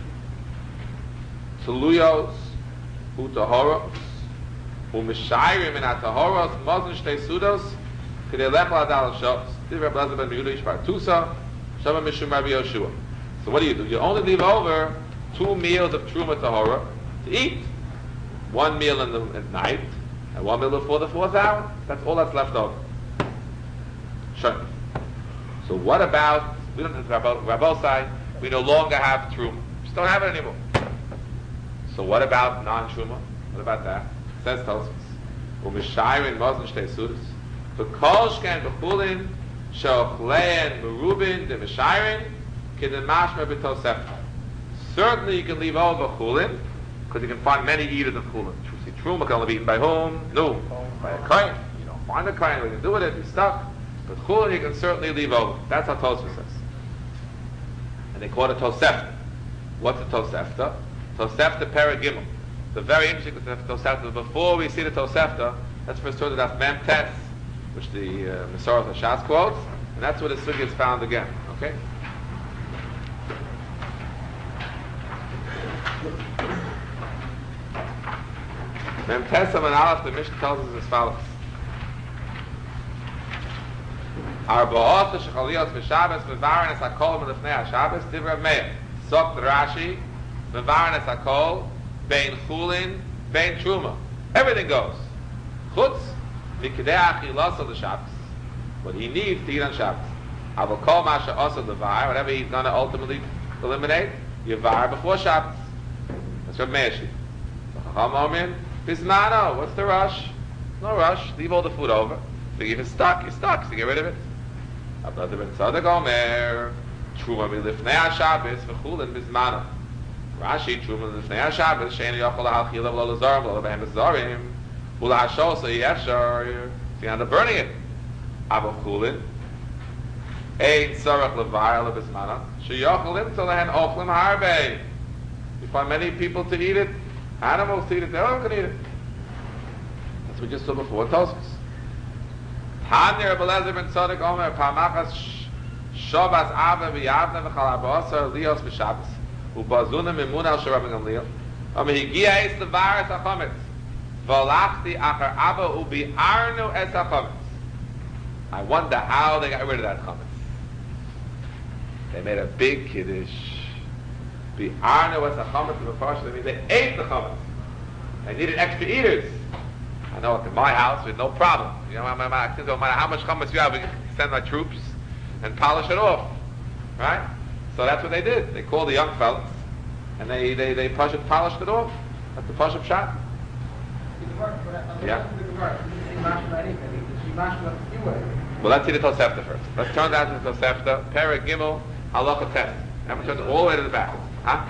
teluyos utahoros u'mishayrim in atahoros mozen shtei sudos k'dei lechel adal shos. Divrei Rabbi Elazar ben Yehuda Yishbar Tusa Shama Mishum Rabbi Yoshua. So what do you do? You only leave over two meals of truma tahora to eat. One meal in the at night and one meal before the fourth hour. That's all that's left over. Sure. So what about, we don't have Rabbi side, we no longer have truma. We just don't have it anymore. So what about non-truma? What about that? It says Tosfos. U'mishayrin mozen shtei sudas. V'kol shken v'chulin she'ochlein merubin de mishayrin k'den mashma b'tosefta. Certainly you can leave over chulin, because you can find many eaters of chulin. You see, truma can only be eaten by whom? No, by a kohen. You don't find a kohen, we can do it if you're stuck. But chulin you can certainly leave over. That's how Tosfos says. And they call it a tosefta. What's a tosefta? Tosefta paragimel. The very interesting tosefta. Before we see the tosefta, let's first turn to that mem tes, which the uh, Masoras Hashas quotes, and that's where the sugya is found again. Okay. Mem tes and aleph, the Mishnah tells us as follows. Arba'ot shechaliyos v'Shabbos mevarin es hakol melifnei haShabbos divrei Meir. Sok the Rashi mevarin es hakol bein chulin bein truma. Everything goes. Chutz mikdei achilas of the Shabbos. What he needs to eat on Shabbos. Avol kol masha also levar, whatever he's going to ultimately eliminate, yevar before Shabbos. That's what Meir says. Chacham omin bismano. What's the rush? No rush. Leave all the food over. So if it's stuck, you're stuck. So get rid of it. Abdullah ben Tzadok Omer, Truma milifnei haShabbos v'chulin bismano. Rashi Truma milifnei haShabbos she'en yochol lahal chilav lo lazarim lo lebehem bezarim ulahashol so yefshar. See, now they're burning it. Avo chulin ein tzarach levar lo bismano she'yochol im tzolehen ochlim harbe. You find many people to eat it. Animals to eat it. They all can eat it. That's what we just saw before Tosfos. Tanya Rabbi Elazar ben Tzadok Omer Pamachas Shabbos Ava v'Yavne v'Chal Arba'asar Lios v'Shabbos U'Bazuna Mimun Al Shel Rabbi Gamliel Omer Higia Es Levar Es HaChametz V'Alachti Achar Abba U'Bi'arnu Es HaChametz. I wonder how they got rid of that chametz. They made a big kiddush. Bi'arnu Es HaChametz V'Farsh. That means they ate the chametz. They needed extra eaters. I know in my house with no problem. You know, no matter how much chametz you have, we can send our troops and polish it off, right? So that's what they did. They called the young fellas and they they they push it, polished it off. That's the push-up shot. Yeah. Well, let's see the Tosefta first. Let's turn down to the Tosefta. Perek Gimel Halacha Tes. I'm going to turn it all the way to the back. Huh?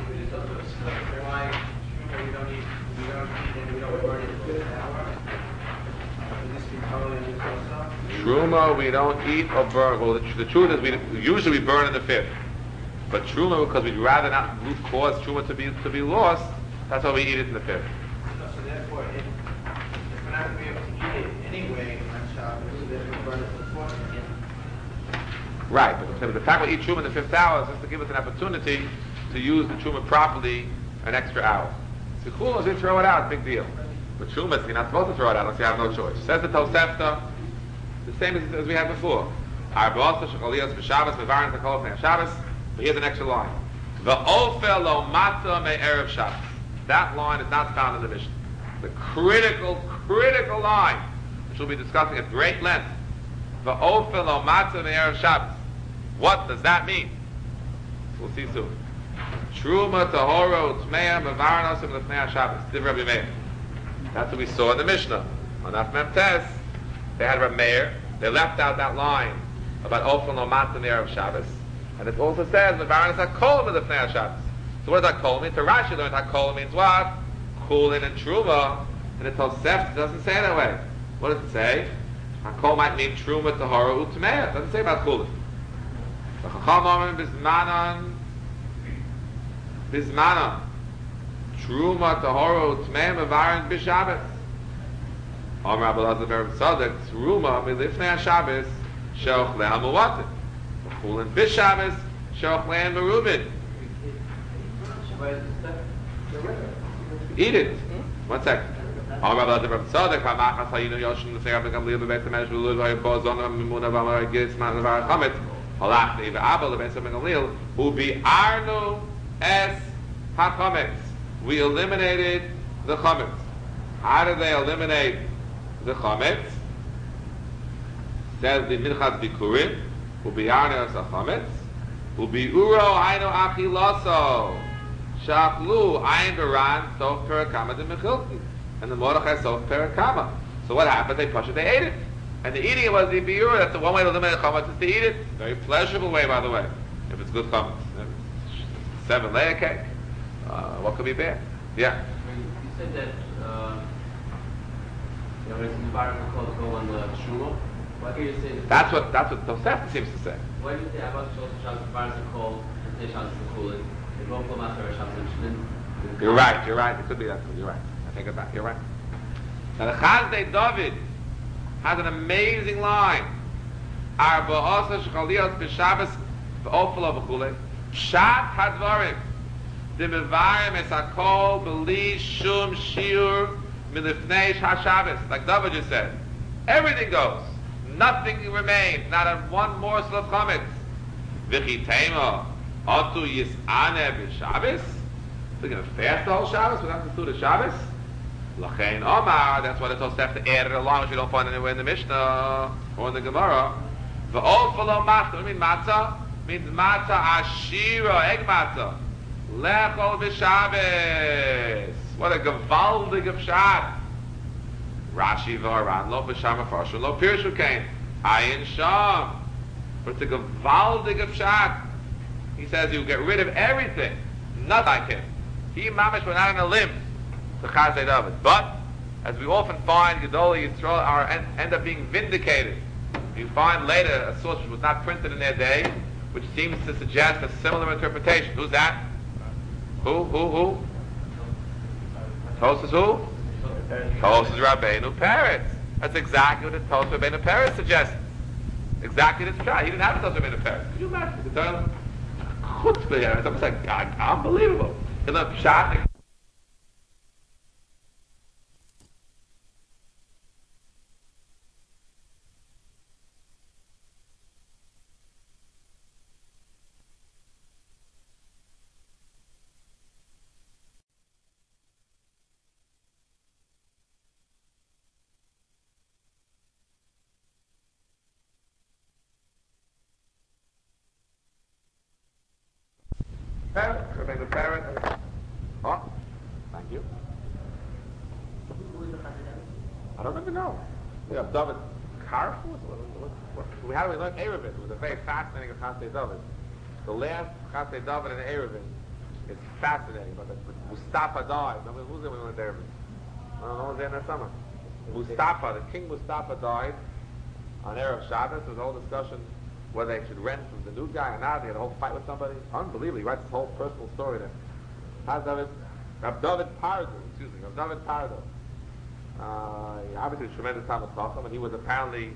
Truma we don't eat or burn. Well, the, the truth is we usually we burn in the fifth. But truma, because we'd rather not lo- cause truma to be to be lost, that's why we eat it in the fifth. So therefore, if, if we're not going to be able to eat it anyway on Shabbos, then we'll burn it before again. Right, but the fact we eat truma in the fifth hour is just to give us an opportunity to use the truma properly an extra hour. So cool, we throw it out, big deal. But truma, you're not supposed to throw it out unless you have no choice. Says the Tosefta, the same as, as we had before. Arba'asa shechaliyos b'Shabbos mevarin takol pnei Shabbos. But here's an extra line. V'ofel lo matzah me'erev Shabbos. That line is not found in the Mishnah. The critical, critical line, which we'll be discussing at great length. V'ofel lo matzah me'erev Shabbos. What does that mean? We'll see soon. Truma tahoro tmeya mevarin osim lefnei Shabbos. Div Rabbi Meir. That's what we saw in the Mishnah. On Daf Mem Tes, they had Rabbi Meir. They left out that line about ofel lo matzah me'erev Shabbos. And it also says, Mevarin is hakol lefnei Shabbos. So what does hakol mean? To Rashi learned hakol means what? Kulin and Truma. And it tells Seft, it doesn't say that way. What does it say? Hakol might mean Truma tahoro utmeya. It doesn't say about Kulin. The Chacham Omer Bismanan Bismanan Truma Tahoro Tmeim Mevarin B'Shabbos. Omer Abel Azar Berem Tzadok Truma Milifnei HaShabbos Sheoch Le'al Muwatim Chulin B'Shabbos Sheoch Le'al Merubin. Eat it. One second. Omer Abel Azar Berem Tzadok V'Machas Hayinu Yoshim L'Fnei Rabbi Gamliel B'Beit HaMedrash V'Lul V'Yim Bo Zona Mimuna V'Amar Gitz Man V'Var Chametz Halachni V'Abel L'Beit HaMedrash Gamliel Hu Bi'arnu Es HaChametz. We eliminated the chametz. How did they eliminate the chametz? Says the Minchas Bikurim, Ubiarne as chametz, Ubiuro Aino Achilaso, Shachlu Ain Baran Sof Perakama de Mechilton, and the Mordechai Sof Perakama. So what happened? They pushed it, they ate it. And the eating it was the biur. That's the one way to eliminate chametz, is to eat it. Very pleasurable way, by the way, if it's good chametz. Seven layer cake. Uh, what could be bad? Yeah. You said that uh, you know, it's environment called go on the shul. Why can't you say that? That's what that's what Tosefta seems to say. Why do you say about Shul Shabbos environment called and say Shabbos the Kulin? It won't go master Shabbos and You're right. You're right. It could be that. You're right. I take it back. You're right. Now the Chazdei David has an amazing line. Arba Osa Shchaliyos b'Shabbos v'Ofel v'Chulei. Pshat Hadvarim. Dimevarim es hakol b'li shum shiur milifnei haShabbos. Like David just said, everything goes. Nothing remains. Not a one morsel of chametz. V'chitema atu yis'ane b'Shabbos. They're going to fast the whole Shabbos without the food of Shabbos. Lachein Omar. That's why the Tosefta added a line which we don't find anywhere in the Mishnah or in the Gemara. V'ofel lo matzah. What do you mean matzah? Means matzah ashira, egg matzah. Lechol b'Shabbos. What a gewaldig of shad. Rashi v'aran lo b'sham afarshu lo pirshu kain. Ayin sham. But it's a gewaldig of shad. He says you get rid of everything. Not like him. He mamish went out on a limb to Chazdei David. But, as we often find, Gedolei Yisrael are end, end up being vindicated. You find later a source which was not printed in their day, which seems to suggest a similar interpretation. Who's that? Who? Who? Who? Tosas who? Tosas Rabbeinu Peretz. That's exactly what the Tosas Rabbeinu Peretz suggests. Exactly this shot. He didn't have a Tosas Rabbeinu Peretz. Could you imagine? You could tell him, chutzpah, it's almost like God, unbelievable. He looked shot. Parent, Rabbeinu Peretz. Huh? Thank you. I don't even know. Yeah, David Karf? What, what, what, we had we learned Erevin. It was a very fascinating Chazdei David. The last Chazdei David in Erevin is fascinating. But, but Mustafa died. Nobody who's there when we went to Erevin? I don't know who was there in that summer. Mustafa, the King Mustafa died on Erev Shabbos. There was a whole discussion whether they should rent from the new guy or not. They had a whole fight with somebody. Unbelievable. He writes this whole personal story there. How's David? Rab David Pardo, excuse me, Rab David Pardo. Uh, obviously a tremendous Talmud Chacham, and he was apparently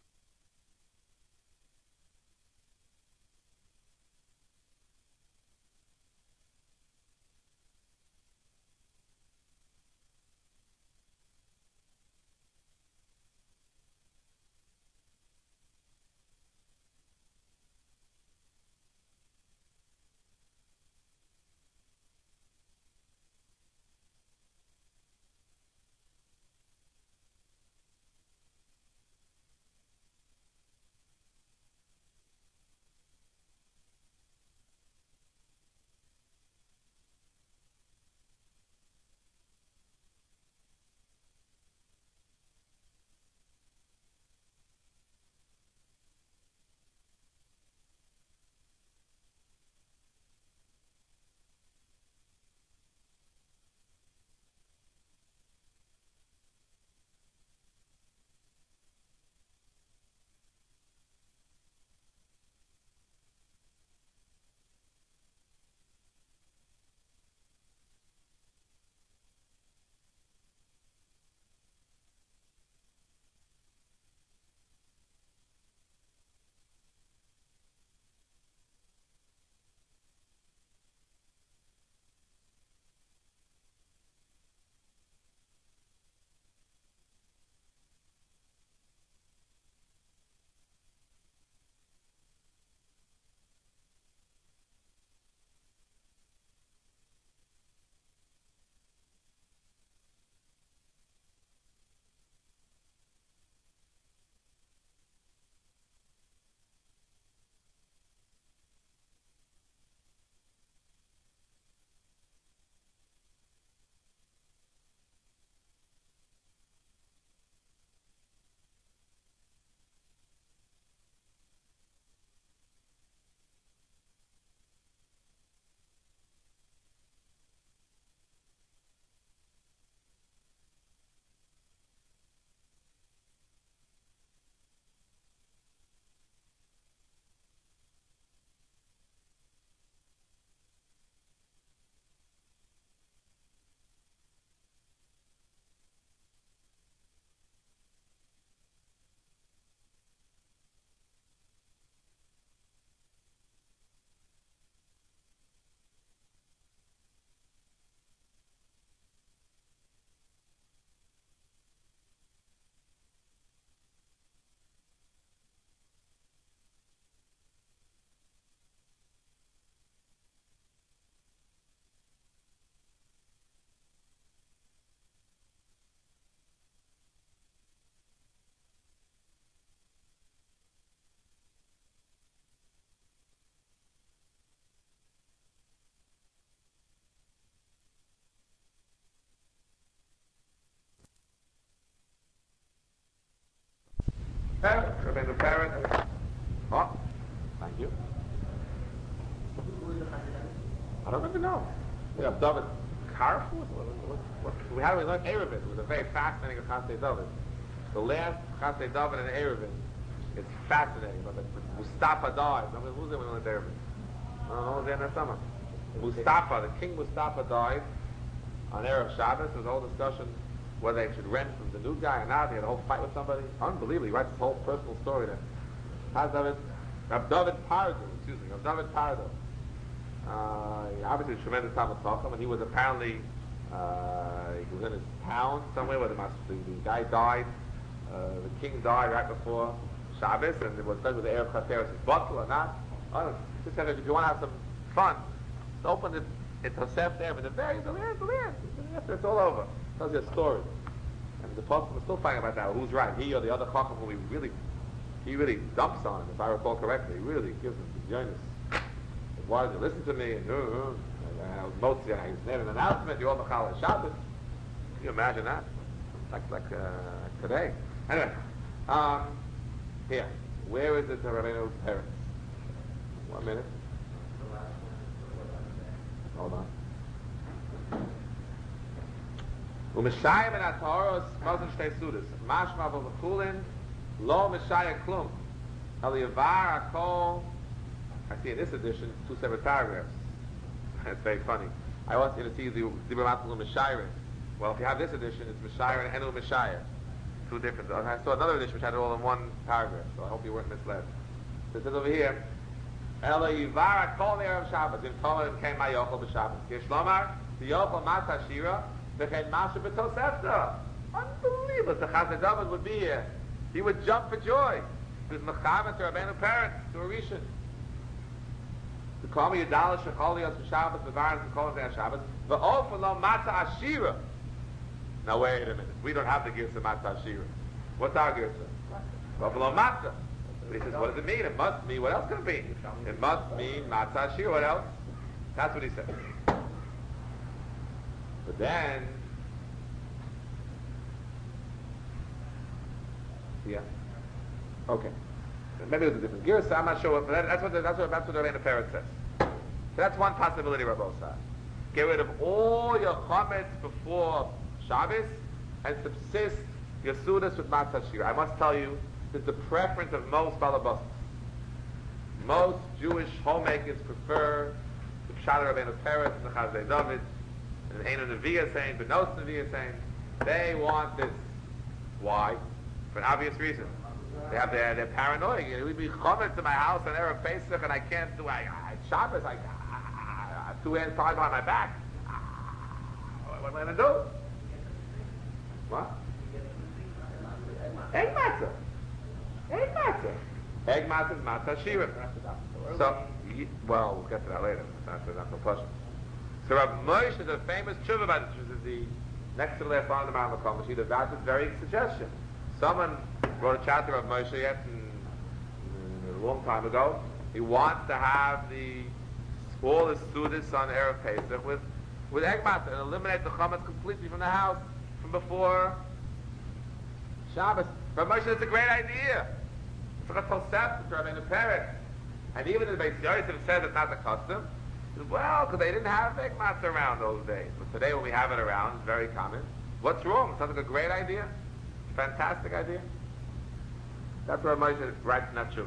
parent, Rabbeinu parent. Oh, thank you. I don't even know. Yeah, David Karfu? What, what, what, we had we learned Erevin. It was a very fascinating Chasdei David. The last Chasdei David in Erevin is fascinating. But Mustafa died. I mean, who's there when we learned Erevin? I don't know. Who was there in that summer? Mustafa, the King Mustafa died on Erev Shabbos. There was a whole discussion whether they should rent from the new guy or not. They had a whole fight with somebody. Unbelievable. He writes this whole personal story there. How's David? Rab David Pardo, excuse me, Rab David Pardo. Uh, obviously a tremendous Talmud Chacham, and he was apparently, uh, he was in his town somewhere where the, the, the guy died. Uh, the king died right before Shabbos, and it was done with the Erev Chateres, his bottle or not. I don't know. Just said, if you want to have some fun, just open it, it's Tosef there, but the very, the land, the land, after it's all over. It tells you a story. And the Pasuk was still fighting about that, who's right, he or the other Chacham who he really, he really dumps on him, if I recall correctly. He really gives him the journey. Why did you listen to me? And, uh, uh, and I was mostly, I made an announcement, you all Mechal Shabbos. Can you imagine that? Like, like uh, today. Anyway, um, here, where is it to Rabbeinu parents? One minute. Hold on. Umeshayim and Ataros Mazon Shtei Sudas. Mashma v'Mechulin Lo Meshayim Klum. Eliyavar Akol. I see in this edition two separate paragraphs. That's very funny. I want you to see the Dibur Matlu Meshayre. Well, if you have this edition, it's Meshayre and Enu Meshayre. Two different. I saw another edition which had it all in one paragraph, so I hope you weren't misled. So it says over here, Eliyavar Akol Erev Shabbos. In Torah came my Yochel b'Shabbos. Yeshlomar the Yochel Mata Shira v'chein Masha b'Tosefta. Unbelievable. The Chazon David would be here. He would jump for joy. He was mechaber to Rabbeinu parents, to a Rishon. To call me Yadal Shecholios b'Shabbos b'Varas b'Kol Zeh Shabbos v'Ofer Lo Mata Ashira. Now wait a minute. We don't have the Girsa Mata Ashira. What's our Girsa? Ofer Lo Mata. But he says, what does it mean? It must mean. What else can it mean? It must mean Mata Ashira. What else? That's what he said. But then, yeah. Okay. Maybe it was a different Girsa. I'm not sure. But that, that's what the, that's what that's what the Rebbeinu Peretz says. So that's one possibility, Rabbosai. Get rid of all your chametz before Shabbos and subsist your sudas with matzah shira. I must tell you, this is the preference of most balabastas. Most Jewish homemakers prefer the Pshat Rabbeinu Peretz and the Chazei David and Eino Neviah saying, Benos Neviah saying, they want this. Why? For an obvious reason. They have their, they're paranoid. You know, we'd be chametz to my house on Erev Pesach and I can't do, I, I Shabbos, I, I, I have two hands tied behind my back. What, what am I going to do? What? Egg matzah. Egg matzah. Egg matzah is matzah shira. So, well, we'll get to that later. That's not so pleasant. So Rav Moshe is a famous tshuva about this, which is the next to the last line of the Maram HaKol Mashiach. That's his very suggestion. Someone wrote a chapter of Moshe yet in, in, a long time ago. He wants to have the all the students on Erev Pesach with with egg matzah and eliminate the chametz completely from the house from before Shabbos. Rav Moshe, it's a great idea. It's like a Tosefta to Rabbeinu Peretz. And even the Beis Yosef says it's not the custom. He says, well, because they didn't have egg matzah around those days. But today when we have it around, it's very common. What's wrong? It sounds like a great idea. Fantastic idea. That's what Rav Moshe writes in that tshuva.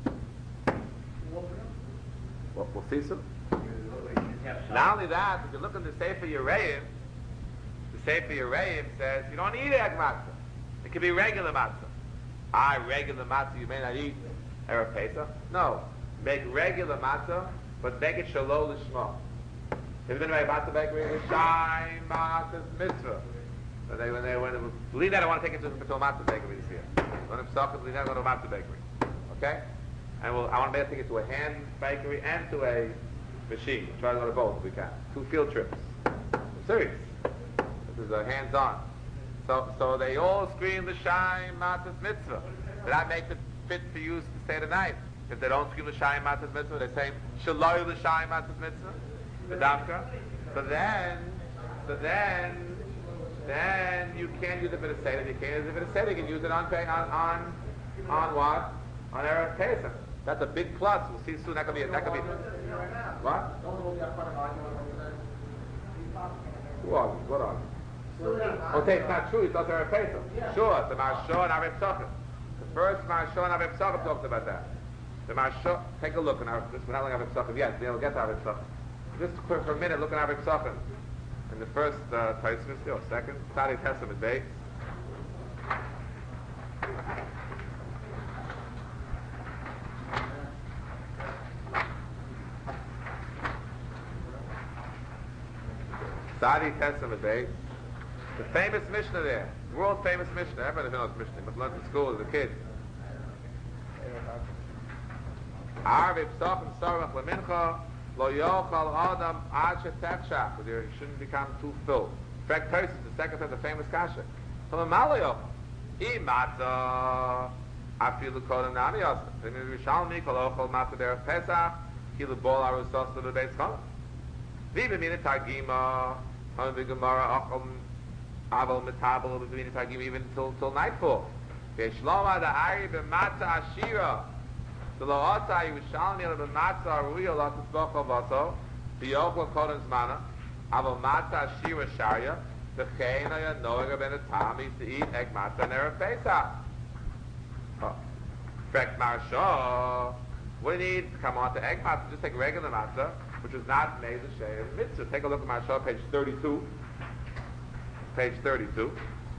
Well, we'll see soon. Not only that, if you look in the Sefer Yereim, the Sefer Yereim says you don't eat egg matzah. It can be regular matzah. Ah, regular matzah you may not eat Erev Pesach. No, make regular matzah, but make it shalom l'shma. Have you been to a matzah bakery? Shai matzah's mitzvah. When they when they when they believe that, I want to take it to, to a matzah bakery this year. When I'm stuck, believe that, go to a matzah bakery. Okay, and we'll, I want to take it to a hand bakery and to a machine. We'll try to go to both if we can. Two field trips. I'm serious. This is a hands-on. So, so they all scream the L'Shaim Matzah's Mitzvah. But that makes it fit for you to say tonight. If they don't scream L'Shaim Matzah's Mitzvah, they say Shaloi L'Shaim Matzah's Mitzvah. The Dafka. So then, so then, then you can't use it for the Seder. You can't use it for the Seder. You can use it on on on on what? On Erev Pesach. That's a big plus. We'll see soon. That could be. That could be. What? Who are you? What are you? Okay, it's not true. It's also Erev Pesach. Sure, it's the Marshon and Arib Tzachim. The first Marshon and Arib Tzachim talks about that. The Marshon. Take a look. In our, this, we're not looking at Arib Tzachim yet. We'll get to Arib Tzachim. Just for, for a minute, look at Arib Tzachim. In the first uh, Taisvis, or second, Tzadi Testament base. Tzadi Testament base. The famous Mishnah there, world famous Mishnah. Everybody knows Mishnah. You must learn in school as a kid. Arib Tzachim Sarach Lemincha Lo Yochal Adam Ad Shetechshach. Because you shouldn't become too filled. Frek Tosis, the second of the famous kasha. So the Malayoch. I Matzah Afilu Kodem Nami Yosef. The Rishalmi Kol Ochal Matzah Derech Pesach Kilu Bol Arusos Lebe Beis Chol. Vive Mina Targima Hon V'Gemara Ochal Aval Metabel V'Mina Targima even till till nightfall. V'Shloma Da'ari B'Matzah Ashira. The lo asa Yerushalmi Lebe Matzah Ruya Latus Bochol Vaso V'Yochal Kodem Zmana Aval Matzah Ashira Sharia V'Chein Aya Noega Ben Atami to eat Egg Matzah Nerev Pesach. Frek Marsha. What do you need to come on to egg matzah? Just take regular matzah, which is not made the shayim mitzvah. Take a look at Marsha, page thirty-two. Page thirty-two.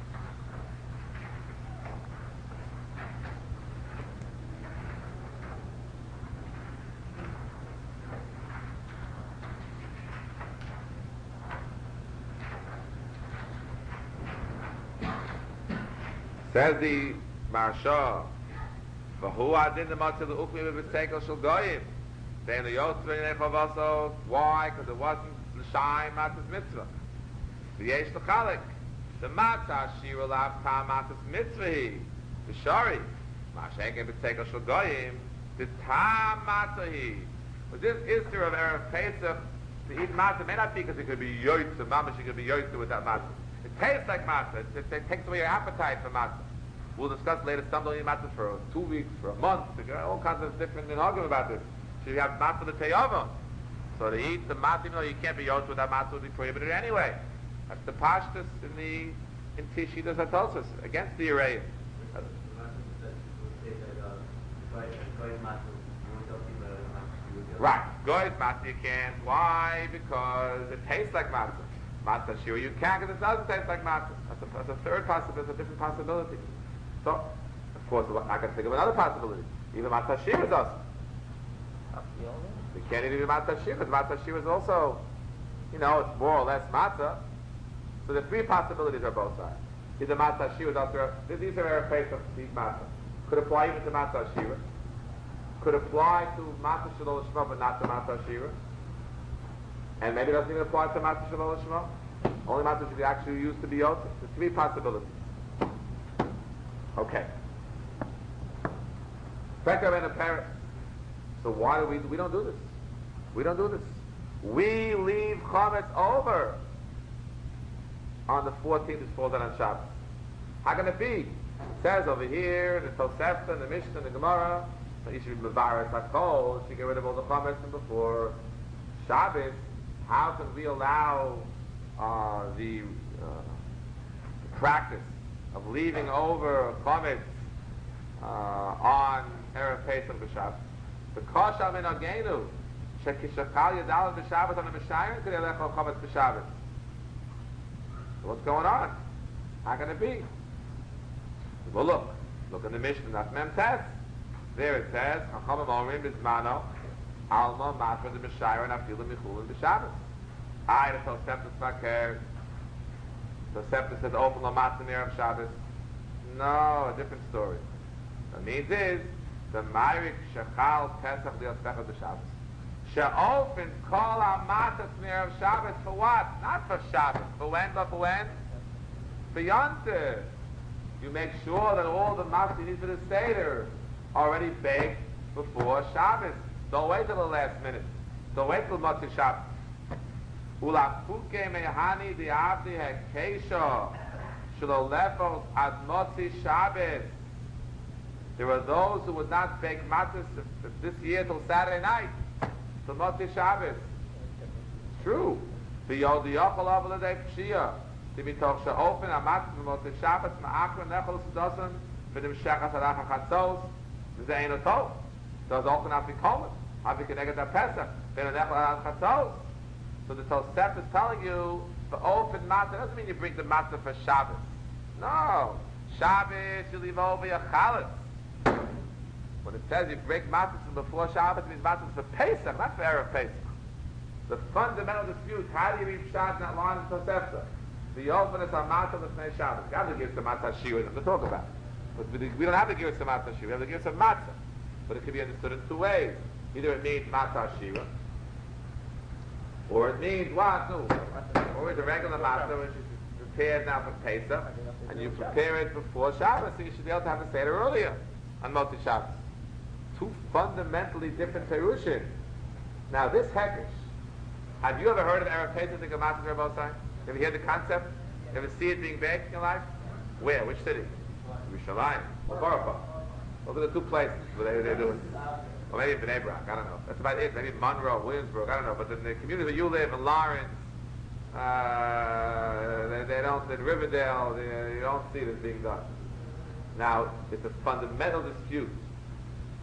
Says the Marsha, "V'hu adin the matzah the ukmi b'sekel shel goyim." Then the yotzvei nechavaso. Why? Because it wasn't l'shayim matzah's mitzvah. V'yesh l'chalik. The matzah shira lav tam matzah's mitzvah hi. The shari. Ma'ashenke b'sekel shel goyim. The tam matzah hi. But this Easter of Erev Pesach, to eat matzah may not be because it could be yoytze, mamash, it could be yoytze with that matzah. It tastes like matzah. It, it, it takes away your appetite for matzah. We'll discuss later. Some don't eat matzah for two weeks, for a month. There are all kinds of different arguments about this. So you have matzah the teyava. So to eat the matzah, even though you can't be yoked with that matzah, would be prohibited anyway. That's the pashtus in the in Tishidas Hatosos against the Ureya. Right. Goy's matzah you can't. Why? Because it tastes like matzah. Matzah shira you can't because it doesn't taste like matzah. That's a, that's a third possibility. That's a different possibility. So, of course, I can think of another possibility. Even matzah shira is awesome. We can't eat even matzah shira because matzah shira is also, you know, it's more or less matzah. So the three possibilities are both sides. Either matzah shira is also, these are Erev Pesach to eat matzah. Could apply even to matzah shira. Could apply to matzah shalol shema but not to matzah shira. And maybe it doesn't even apply to matzah shalol shema. Only matzah should be actually used to be yotze. There's three possibilities. Okay. Fekar and a parrot. So why do we, we don't do this? We don't do this. We leave chametz over on the fourteenth, it's falls on Shabbos. How can it be? It says over here, the Tosefta, the Mishnah, the Gemara, that you should be mevaris hakol, you should get rid of all the chametz from before Shabbos. How can we allow uh, the, uh, the practice of leaving over chametz uh, on Erev Pesach b'Shabbos? Because I'm in Agenu, shekishakal yadal b'Shabbos on the Mishayim could elechol chametz b'Shabbos. So what's going on? How can it be? Well, look, look in the Mishnah. That's Mem Tes. There it says, "Chachamim omrim b'zmano alma mashma the Mishayim afilu michulin b'Shabbos." I the Tosefta Smaker. Tosefta says, "Open lamatzah of Shabbos." No, a different story. What it means is the Ma'arik Shechal Pesach Li'Ospechah B'Shabbos. She'ofen Kol HaMatzah of Shabbos for what? Not for Shabbos. For when? But for when? For Yontif. You make sure that all the matzah you need for the Seder are already baked before Shabbos. Don't wait till the last minute. Don't wait till Motzei Shabbos. Ulafuke Mehani Di'avdi Hekesha Shelo Lefos Ad Motzei Shabbos. There are those who would not bake matzahs this year till Saturday night, till Motzei Shabbos. It's true. The Yod Yochel Avladei Pshia. To be told she'ofen ha'matzah b'Motzei Shabbos ma'akron nechol s'dosan v'nim shechat harach ha'chatzos v'zeh ein otov. Does open afikomen. Afi keneged ha'pesach v'en nechol harach ha'chatzos. So the Tosefta is telling you the open matzah doesn't mean you bring the matzah for Shabbos. No. Shabbos you leave over your chalas. When it says you break matzahs before Shabbos, it means matzahs for Pesach, not for Erev Pesach. The fundamental dispute, how do you read Pshat in that line in Tosefta? The openness on matzah l'fnei Shabbos. You have to give some matzah shira to talk about. But we don't have to give some matzah shira, we have to give some matzah. But it can be understood in two ways. Either it means matzah shira, or it means what? No. Or it's a regular matzah which is prepared now for Pesach, and you prepare it before Shabbos, so you should be able to have the Seder earlier on Motzei Shabbos. Two fundamentally different terushim. Now this hekesh, have you ever heard of Erev Pesach the Gematzah Rebosai? You ever hear the concept? You ever see it being baked in your life? Where? Which city? Yerushalayim. Or Borapa. Those are the two places where they, they're doing it. Or maybe Bnei Brak, I don't know. That's about it. Maybe Monroe, Williamsburg, I don't know. But in the community where you live, in Lawrence, uh, they, they don't, in Riverdale, they, you don't see this being done. Now, it's a fundamental dispute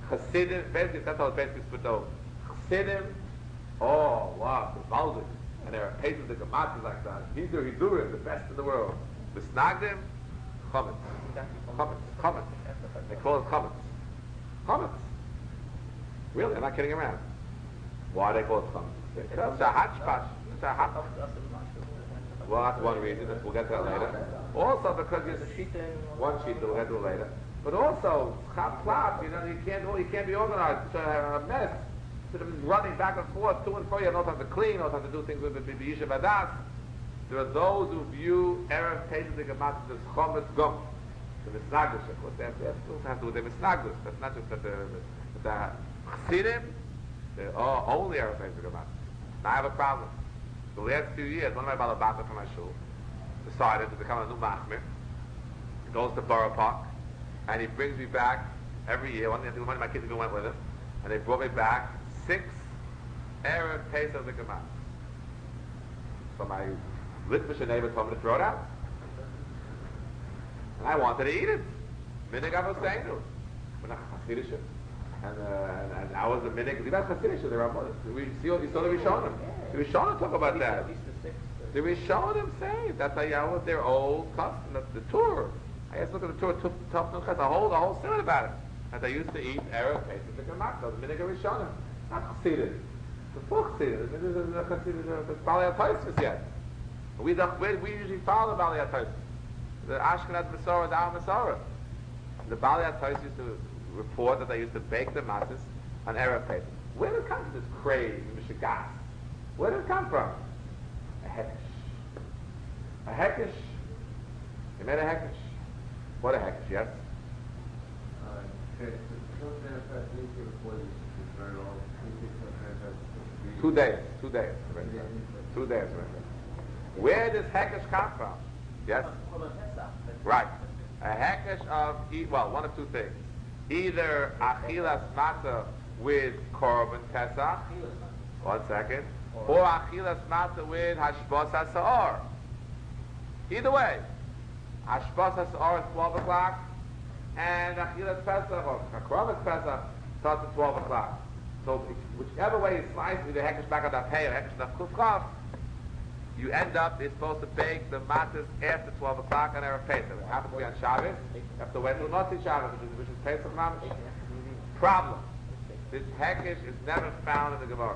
Chassidim, basically, that's how it's basically split over. Chassidim, oh, wow, the Baldik. And there are pages of the Gematas like that. Hidur, Hidurim, the best in the world. The Snagdim, Chometz. Chometz, Chometz. They call it Chometz. Chometz. Really, I'm not kidding around. Why do they call it Chometz? It's a hatchpash. It's a hatchpash. Well, that's one reason. We'll get to that later. Also, because it's one sheet, we'll get to it later. But also, chap plat, you know, you can't, you can't be organized. It's a mess. Instead of running back and forth, to and fro, you have no time to clean, no time to do things with the Yishuv Adas. There are those who view Erev Pesach the Gematas as Chometz Gom. The Misnagus, of course, they have, they have to have to do with the Misnagus. That's not just that the, the Chassidim, they're all, only Erev Pesach the Gematas. Now I have a problem. The last few years, one of my balabata from my shul decided to become a new machmir. He goes to Borough Park, and he brings me back every year. One, I think one of my kids even went with him, and they brought me back six Erev Pesach the Gematas. So my Litvish neighbor told me to throw it out, and I wanted to eat it. Minig I was saying to him, we're not Hasidish. And, uh, and, and I was the minig. That's Hasidish. There are mothers. We see. You saw the Rishonim. The Rishonim talk about that. The Rishonim say that that was their old custom. That's the tour. I just look at the tour. Tough Nuchas. The whole the whole story about it. That they used to eat Erev Pesach the Gematas. The minig of Rishonim. Not Hasidish. The full Hasidish. This is the Hasidish. The Balei HaTosfos yet. We don't. We, we usually follow the Balei HaTosfos. The Ashkenaz Masorah, the Al Masorah. The Balei HaTosfos used to report that they used to bake the matzahs on Erev Pesach. Where did it come from, this craze, mishigas? Where did it come from? A hekesh. A hekesh. They made a hekesh. What a hekesh, yes? Two days, two days. Right? Two days, right? Where does hekesh come from? Yes? Right. A hekesh of, well, one of two things. Either achilas matzah with korban pesach, one second, or achilas matzah with hashbos hasaor. Either way, hashbos hasaor is twelve o'clock, and achilas pesach or korban pesach starts at twelve o'clock. So whichever way you slice it, the hekesh back on that pay or hekesh on kufchav, you end up, you're supposed to bake the matzahs after twelve o'clock on Erev Pesach. It happens to be on Shabbos. You have to wait till Notzi Shabbos, which is, which is Pesach Mamish. Problem. This hekesh is never found in the Gemara.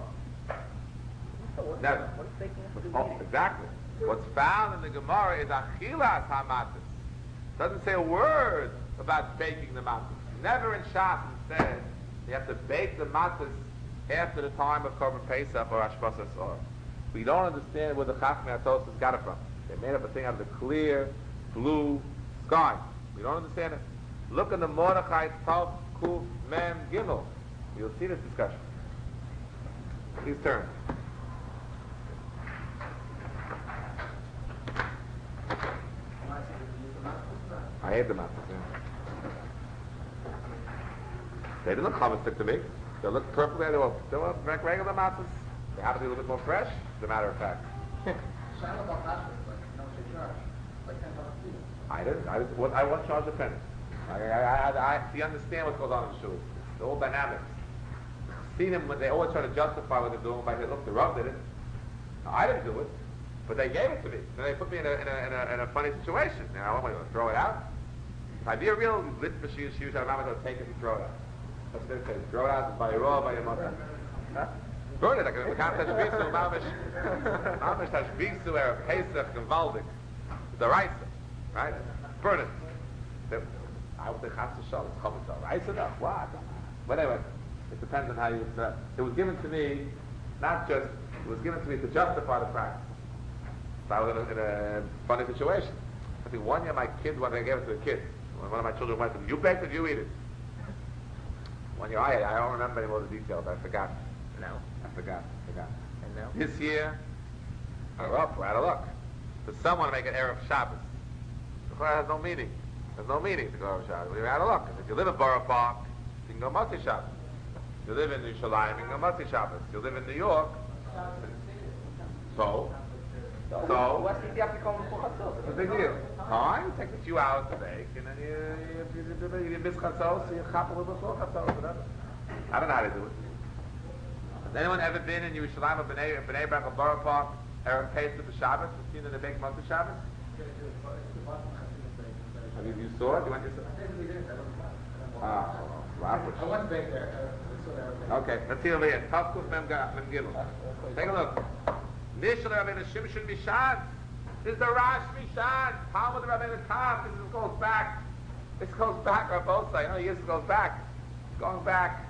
Never. Oh, exactly. What's found in the Gemara is achilas hamatzahs. Doesn't say a word about baking the matzahs. Never in Shas it says you have to bake the matzahs after the time of Korban Pesach or Hashbos Hasaor. We don't understand where the Chachmei HaTosfos got it from. They made up a thing out of the clear, blue sky. We don't understand it. Look in the Mordechai Tav Kuf Mem Gimel. You'll see this discussion. Please turn. I hate the matzahs. Yeah. They didn't look chametzik to me. They look perfectly. They were, they were regular matzahs. They happen to be a little bit more fresh, as a matter of fact. I didn't. I didn't. What, I wasn't charged a penny. I, I, I, I, you understand what goes on in the shul. The whole dynamics. See them when they always try to justify what they're doing by saying, "Look, the Rav did it." No, I didn't do it, but they gave it to me. And they put me in a in a, in a, in a funny situation. Now, I'm going to throw it out. If I be a real lit machine shoes, I'm not going to take it and throw it out. That's what they say. Throw it out by your raw, by your mother. Huh? Burn it. I can touch bisu, mamish, mamish touch bisu, Erev Pesach, and Valdik, the raisa, right? Burn it. Then, I would say chas v'shal. It's coming to raisa enough. What? But anyway, it depends on how you. Uh, it was given to me, not just. It was given to me to justify the practice. So I was in a, in a funny situation. I think one year my kid, when I gave it to the kids, when one of my children went to me, "You bake it, you eat it." One year I, I don't remember any more of the details. I forgot. No. I forgot, I forgot. And now? This year, we're up, we're out of luck. For someone to make an Erev Shabbos. It has no meaning. There's no meaning to go Erev Shabbos. We're out of luck. If you live in Borough Park, you can go Motzi Shabbos. If you live in Yerushalayim, you can go Motzi Shabbos. If you live in New York, so, so, What's the idea of coming for Chatzos? it's a big deal. Time, it takes a few hours to bake, and then you, you, you, you, you miss Chatzos, so you chop a little before Chatzos, whatever. I don't know how to do it. Has anyone ever been in Yerushalayim or Bnei, Bnei Brak or Borough Park, Erev Pesach for Shabbos, and seen in the big month of Shabbos? Have you, you saw it? You went to see it? Ah, wow. I went back there. I saw that. Okay, let's see over here. Tavkuf Mem Gimel. Take a look. Mishal Rabbeinu Shimshon Mishan. This is the Rash Mishan. Talmud Rabbeinu Tam. This is, goes back. This goes back on both sides. You know, years it goes back. It's going back.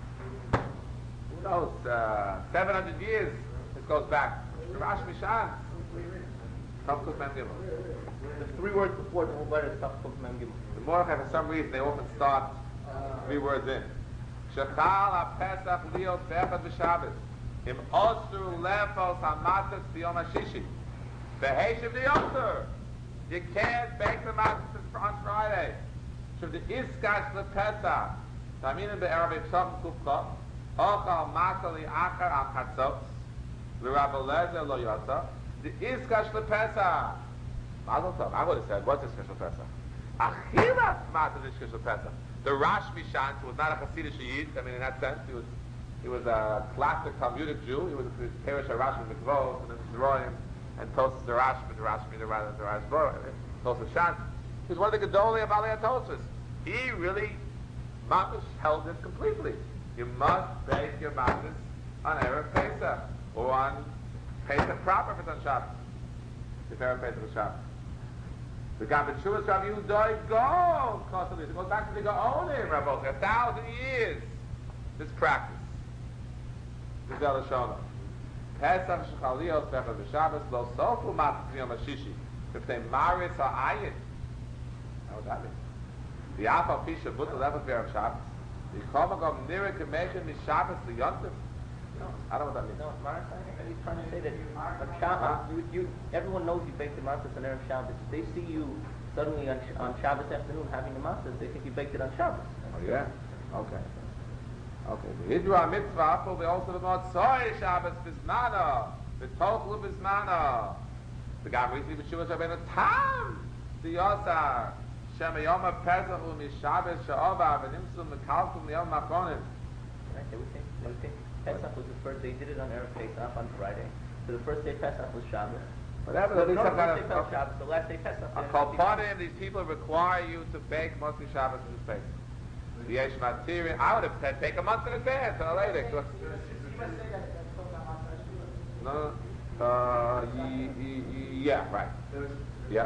Who knows? Uh, seven hundred years. This goes back. The Rash Mishan. Tavkuf Mem Gimel. The three words before the whole letter is Tavkuf Mem Gimel. The Mordechai, for some reason, they often start three words in. Shechal ha-Pesach liot be'echad b'Shabbos. Im osru lefos hamatzos b'yom hashishi. Beheshiv liyoter. You can't bake the matzos on Friday. Shem the iskash lepesach. Taminim be'erav etzach kufcha. Ochal matzah li'achar al chatzos. L'Rabbi Eliezer lo yotza. The iskash lepesach. Mazel tov. I would have said, what's iskash lepesach? Achilas matzah iskash lepesach. The Rash Mishan, who was not a Hasidic Yid, I mean in that sense, he was he was a classic Talmudic Jew. He was a Perish Rash Mikvot, and then Zeroim, and Tosas the Rash, and the Rash the rather than the Rash Bor, Tosas Shan. He was one of the Gedolei of Aliyah Tosas. He really Mamish held it completely. You must bake your matzahs on Erev Pesach or on Pesach proper if it's on Shabbos. If Erev Pesach is Shabbos. The Gambachuvas Rabbi Yudoi go constantly. It goes back to the Gaonim, Rabbi, a thousand years. This practice. This is Elishona. Pesach Shechaliyos Bechad B'Shabbos Lo Sofu Matzah Yom Hashishi. If they maris ha'ayin. How would that mean? The Afal Fisha Buta Levet V'Erev Shabbos. The Yikomagom Nira Kemechem Mishabbos L'Yontif. I don't know what that means. No, Maris, I think he's trying to say that on Shabbos, you, you, everyone knows you baked the matzahs on Erev Shabbos. If they see you suddenly on, on Shabbos afternoon having the matzahs, they think you baked it on Shabbos. Oh yeah? Okay. Okay. The Hidra Mitzvah, Apol, they also know Tzoy Shabbos Bismana, the Tochlu Bismana. The Gam recently B'Shuvas Rabbeinu Tam, the Yosar, Shem Yom HaPesach U'Mishabbos She'ova, V'Nimtzum Mekalkum Yom Machonim. Right? They would think, they would think Pesach was the first, they did it on Erev Pesach on Friday. So the first day Pesach was Shabbos. Whatever, So at least no, some the kind first day of... fell Shabbos, the last day Pesach. A Kolponim, these people require you to bake mostly Shabbos in this place. The Yesh Matirin, I would have said bake a month in advance, or later. You must say that that's called Matzah. No, no, uh, y- y- y- yeah, right. Yeah.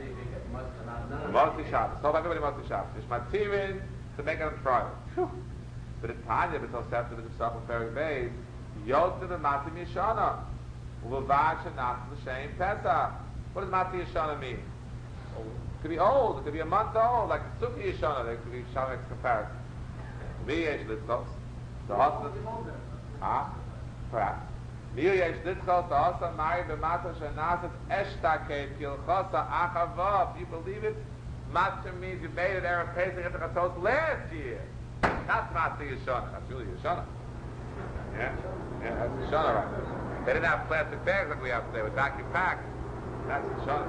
Mostly Shabbos. So everybody mostly Shabbos. Yesh Matirin to make it on Friday. Phew. But in Tanya, but also after the Pesach of Perek Beis, Yotzim and Matzah Yeshana. Uvav Shenach L'Shem Pesach. What does Matzah Yeshana mean? It could be old. It could be a month old, like Sukkah Yeshana. There could be Shamek's comparison. Miyesh Litzchos. The husband. Ah, perhaps. Miyesh Litzchos. The husband married the Matzah Shenasat Eshtaket Kilchosa Achavav. You believe it? Matzah means you made it Erev Pesach at the Chatos last year. That's Matzah Yeshana. That's really Yeshana. Yeah? Yeah, that's Yeshana right there. They didn't have plastic bags like we have today with vacuum packed. That's Yeshana.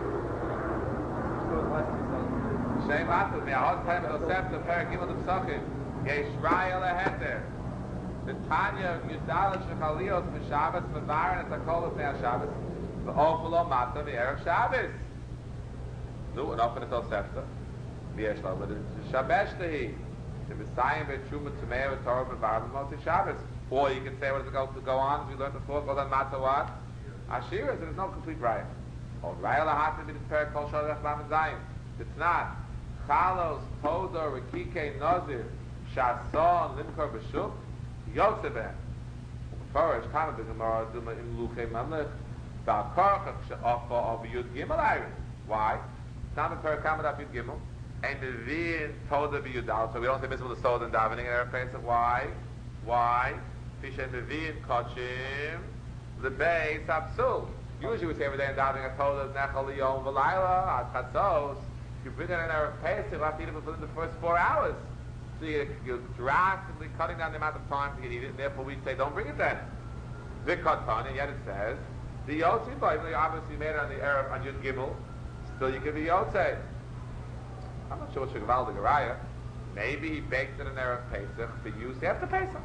Shem Matzah. Me'ahot Time Yosef to Perek Gimel the Psachim. Yeshrai Eleheter. The Tanya Yudala Shechalios M'Shabbos M'varin et HaKol L'fnei HaShabbos V'ofelo Matzah V'erev Shabbos. Nu, and often it's Osefta. V'yesh lo, but it's Shabesh Tehi. The Messiah V'Tshuma Tzumei V'Torah V'Varim V'Motzi Shabbos. Or you can say, what does it go to go on? As we learned before, it goes on Matzah what? Ashiras, there's no complete raya. Or raya lahatim in the Perek Kol Shalach Lam and Zayim. It's not. Chalos, Todor, Rekike, Nazir, Shason, Limkor, B'Shuk, Yotzeben. First, Kama B'Gemara, Duma Im Luchei Mamlech, Ba'Korchach, She'ofa, of Yud Gimel Iron. Why? Kama Perek Kama Daf Yud Gimel, and Mevin, Todor, B'Yudal. So we don't say Mitzvah the Soda and Davening in Erev Pesach. Why? Why? Fishen Mevin, Kochim, the Beis, Absul. Usually we say every day in Davening, I told us, Nechal, Yom, V'Layla, At Chatzos. You bring it in Erev Pesach, you'll have to eat it within the first four hours. So you're, you're drastically cutting down the amount of time to get eat it, and therefore we say don't bring it then. Vikatan, and yet it says, the Yotze, even though you obviously made it on the Erev, on Yud Gimel, still you can be Yotze. I'm not sure what Shekval the Garaya. maybe he baked it in Erev Pesach for use after Pesach.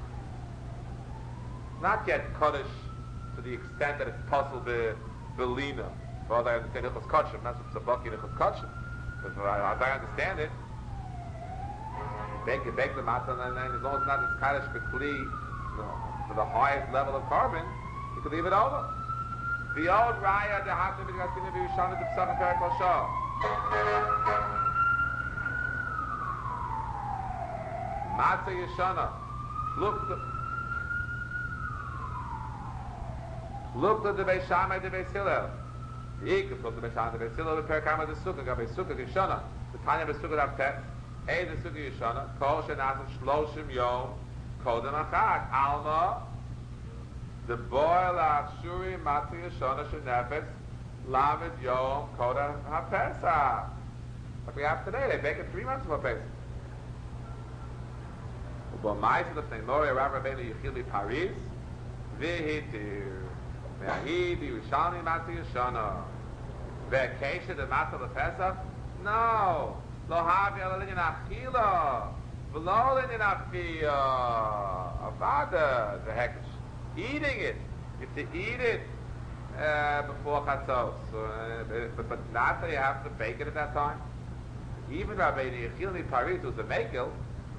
Not yet Kaddish to the extent that it's possible be Belina. Well, I understand Hilchos Kachim, that's what's a bucky in Hilchos Kachim. But as I understand it, bake it, bake the matzah, and then as long as it's not this Kaddish Bekli, no, for the highest level of carbon, you could leave it over. The old Raya, the Hatim, the Gassina, the Yishana, the Psach, and Perak Al Shah. Matzah Yishana. Look to, look to the Beis Shammai, the Beis Hillel. The Ikef, look to the Beis Shammai, the Beis Hillel, the Perak Hama, the Sukkah, the Sukkah Yishana. The Tanya, the Sukkah, the Tet. Hey, the Sukkah Yishana. Kol Shenazim Shloshim Yom. Kodem Achag. Alma. The boil of Shuri Matzah Yishana Shenefetz Lamed Yom Kodem HaPesach. Like we have today, they bake it three months before Pesach. Ubamais of the Nori Rav Rabbeinu Yechili Paris Vihitir Me'ahid Yerushalmi Matzah Yishana Ve'kesha the Matzah LePesach. No, Lo Havi Ala Linyan Achila V'lo Linyan Achila Avada the Hekesh. Eating it, you have to eat it uh, before chatzos, uh, but, but not that you have to bake it at that time. Even Rabbeinu Yechili Paris was a mekel,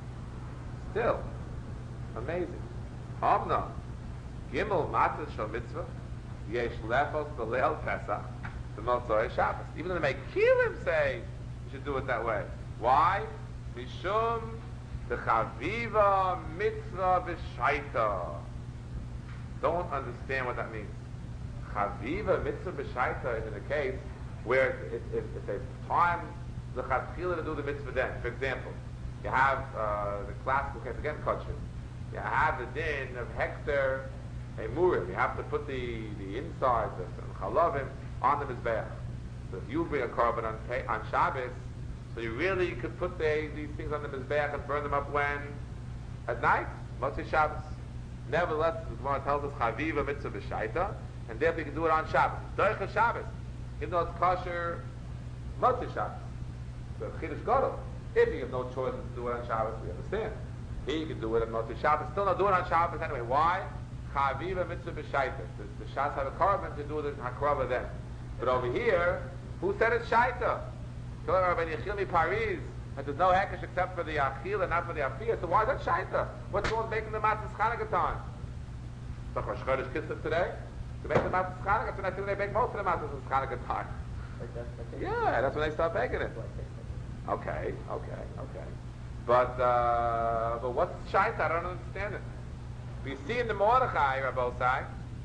still amazing. Amna Gimel Matzah Shal Mitzvah Yesh Lefos B'Leil Pesach the Motzoi Shabbos. Even the Mekilim say you should do it that way. Why? Mishum the Chaviva Mitzvah B'Shaita. Don't understand what that means. Chaviva mitzvah b'shaita is in a case where it's, it's, it's a time the chatchila to do the mitzvah then. For example, you have uh, the classical case again, kosher. You have the din of hekter a murim. You have to put the the insides of the chalavim on the mizbeach. So if you bring a carbon on on Shabbos, so you really could put the, these things on the mizbeach and burn them up when at night, Motzei Shabbos. Nevertheless, the Gemara tells us Chaviva mitzvah b'shaita, and therefore you can do it on Shabbos. Doicha Shabbos, even though it's kosher, Motzei Shabbos. So Chiddush Gadol. If you have no choice to do it on Shabbos, we understand. Here you can do it on Motzei Shabbos. Still not do it on Shabbos anyway. Why? Chaviva mitzvah b'shaita. The, the Shas have a carbon to do the hakrava then. But over here, who said it's shaita? Rabbeinu Yechili Paris. And there's no hekesh except for the achil and not for the afiyah. So why is that shaita? What's wrong with making the matzahs Chanukah time? So for Chodesh Kislev today, to make the matzahs Chanukah, so I think they make most of the matzahs Chanukah time. Yeah, that's when they start making it. Okay, okay, okay. But uh, but what's shaita? I don't understand it. We see in the Mordechai, Rabbosai,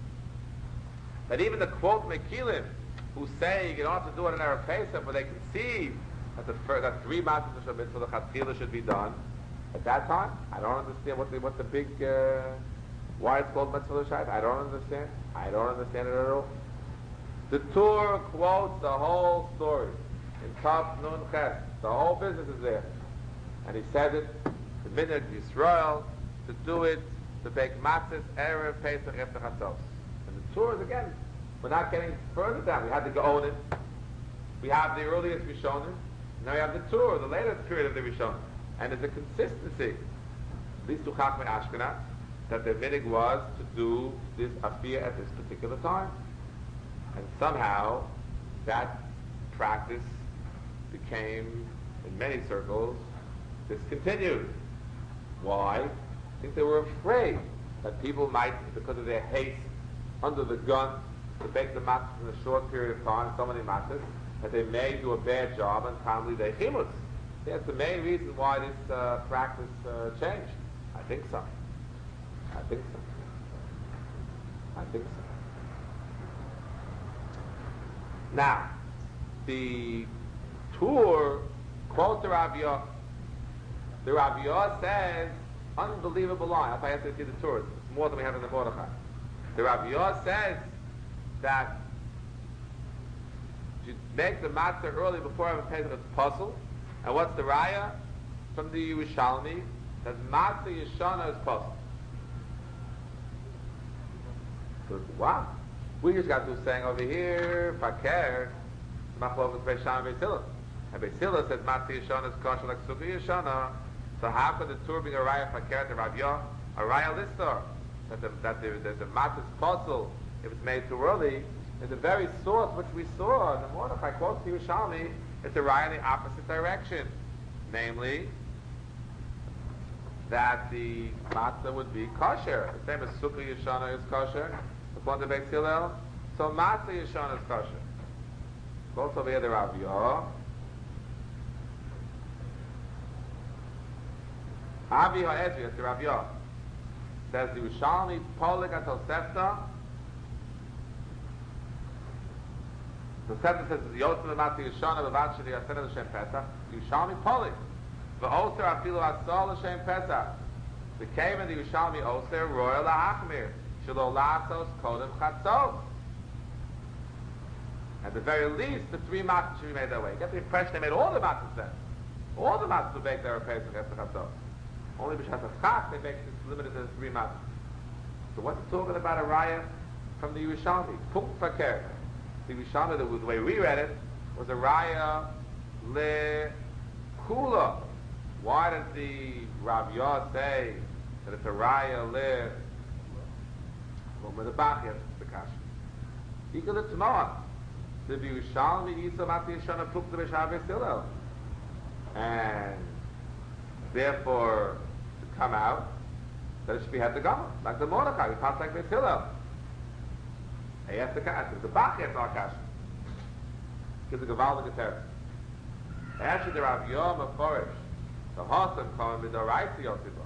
that even the quote Mekilim, who say you don't have to do it in Erev Pesach, but they conceive that the first, that three matzahs for the chatchila should be done at that time. I don't understand what the what the big uh, why it's called mitzvah l'shayt. I don't understand. I don't understand it at all. The Torah quotes the whole story in Tav Nun Ches. The whole business is there, and he said it the minute Yisrael to do it to bake matzahs erev Pesach after chatzos. And the Torah again, we're not getting further down. We had the Gaonim. We have the earliest Rishonim. Now we have the Torah, the latest period of the Rishonim. And there's a consistency, at least to Chachmei Ashkenaz, that the minig was to do this afiyah at this particular time. And somehow that practice became, in many circles, discontinued. Why? I think they were afraid that people might, because of their haste under the gun, to bake the matzahs in a short period of time, so many matzahs, that they may do a bad job and calmly they chimus. That's the main reason why this uh, practice uh, changed. I think so. I think so. I think so. Now, the Tur quotes the Rav Yah. The Rav Yah says, unbelievable line. If I have to see the Tur, it's more than we have in the Mordechai. The Rav Yah says that you make the matzah early before having Pesach, it's puzzle. And what's the raya? From the Yerushalmi, that matzah yeshana is puzzle. So, wow. We just got to saying over here, Fakir, Machlokes Beis Shammai and Beis Hillel. And Beis Hillel says matzah yeshana is kosher like sukkah yeshana. So how could the Tur be a raya fakir to Rav Yah? A raya listor that the that the, the, the matzah is possible if it's made too early. In the very source which we saw in the Mordechai quotes to Yerushalmi, it's a raya in the opposite direction, namely that the matzah would be kosher. The same as Sukkah Yeshana is kosher, according to Beit Hillel. So matzah Yeshana is kosher. Goes over here to Rav Yah. Avi Ha'ezri, it's the Rav Yah. Says the Yerushalmi Polig Atosefta. The Tosefta says Yotzim Matzah Yeshana B'vat Sheli Yasena L'Shem Pesach. Yerushalmi Polig. V'oser afilu asol l'shem Pesach. The cave in the Yerushalmi oser royal la'achmir. Shelo la'asos kodem chatzos. At the very least, the three matzahs should be made that way. You get the impression they made all the matzahs then. All the matzahs were baked there at Pesach after chatzos. Only b'shas ha'chak they baked it limited to the three matzahs. So what's it talking about a raya from the Yerushalmi? Punkt fakir. The Yerushalmi, the, the way we read it, was a raya le kula. Why does the Rav Yah say that it's a raya le well, the Bachya, the kasha? Equal to Tmon. The Yerushalmi Yisrael Mati Yeshana Puk the Beshav Hillel. And therefore, to come out, that it should be had the Gama, like the Mordechai, we pass like Beis Hillel. He has the kasha. The Bachya is our kasha. Gives a Gavaldik Terra. Actually, the Rav Yah Meforish, the Hasan coming with the right to Yosef.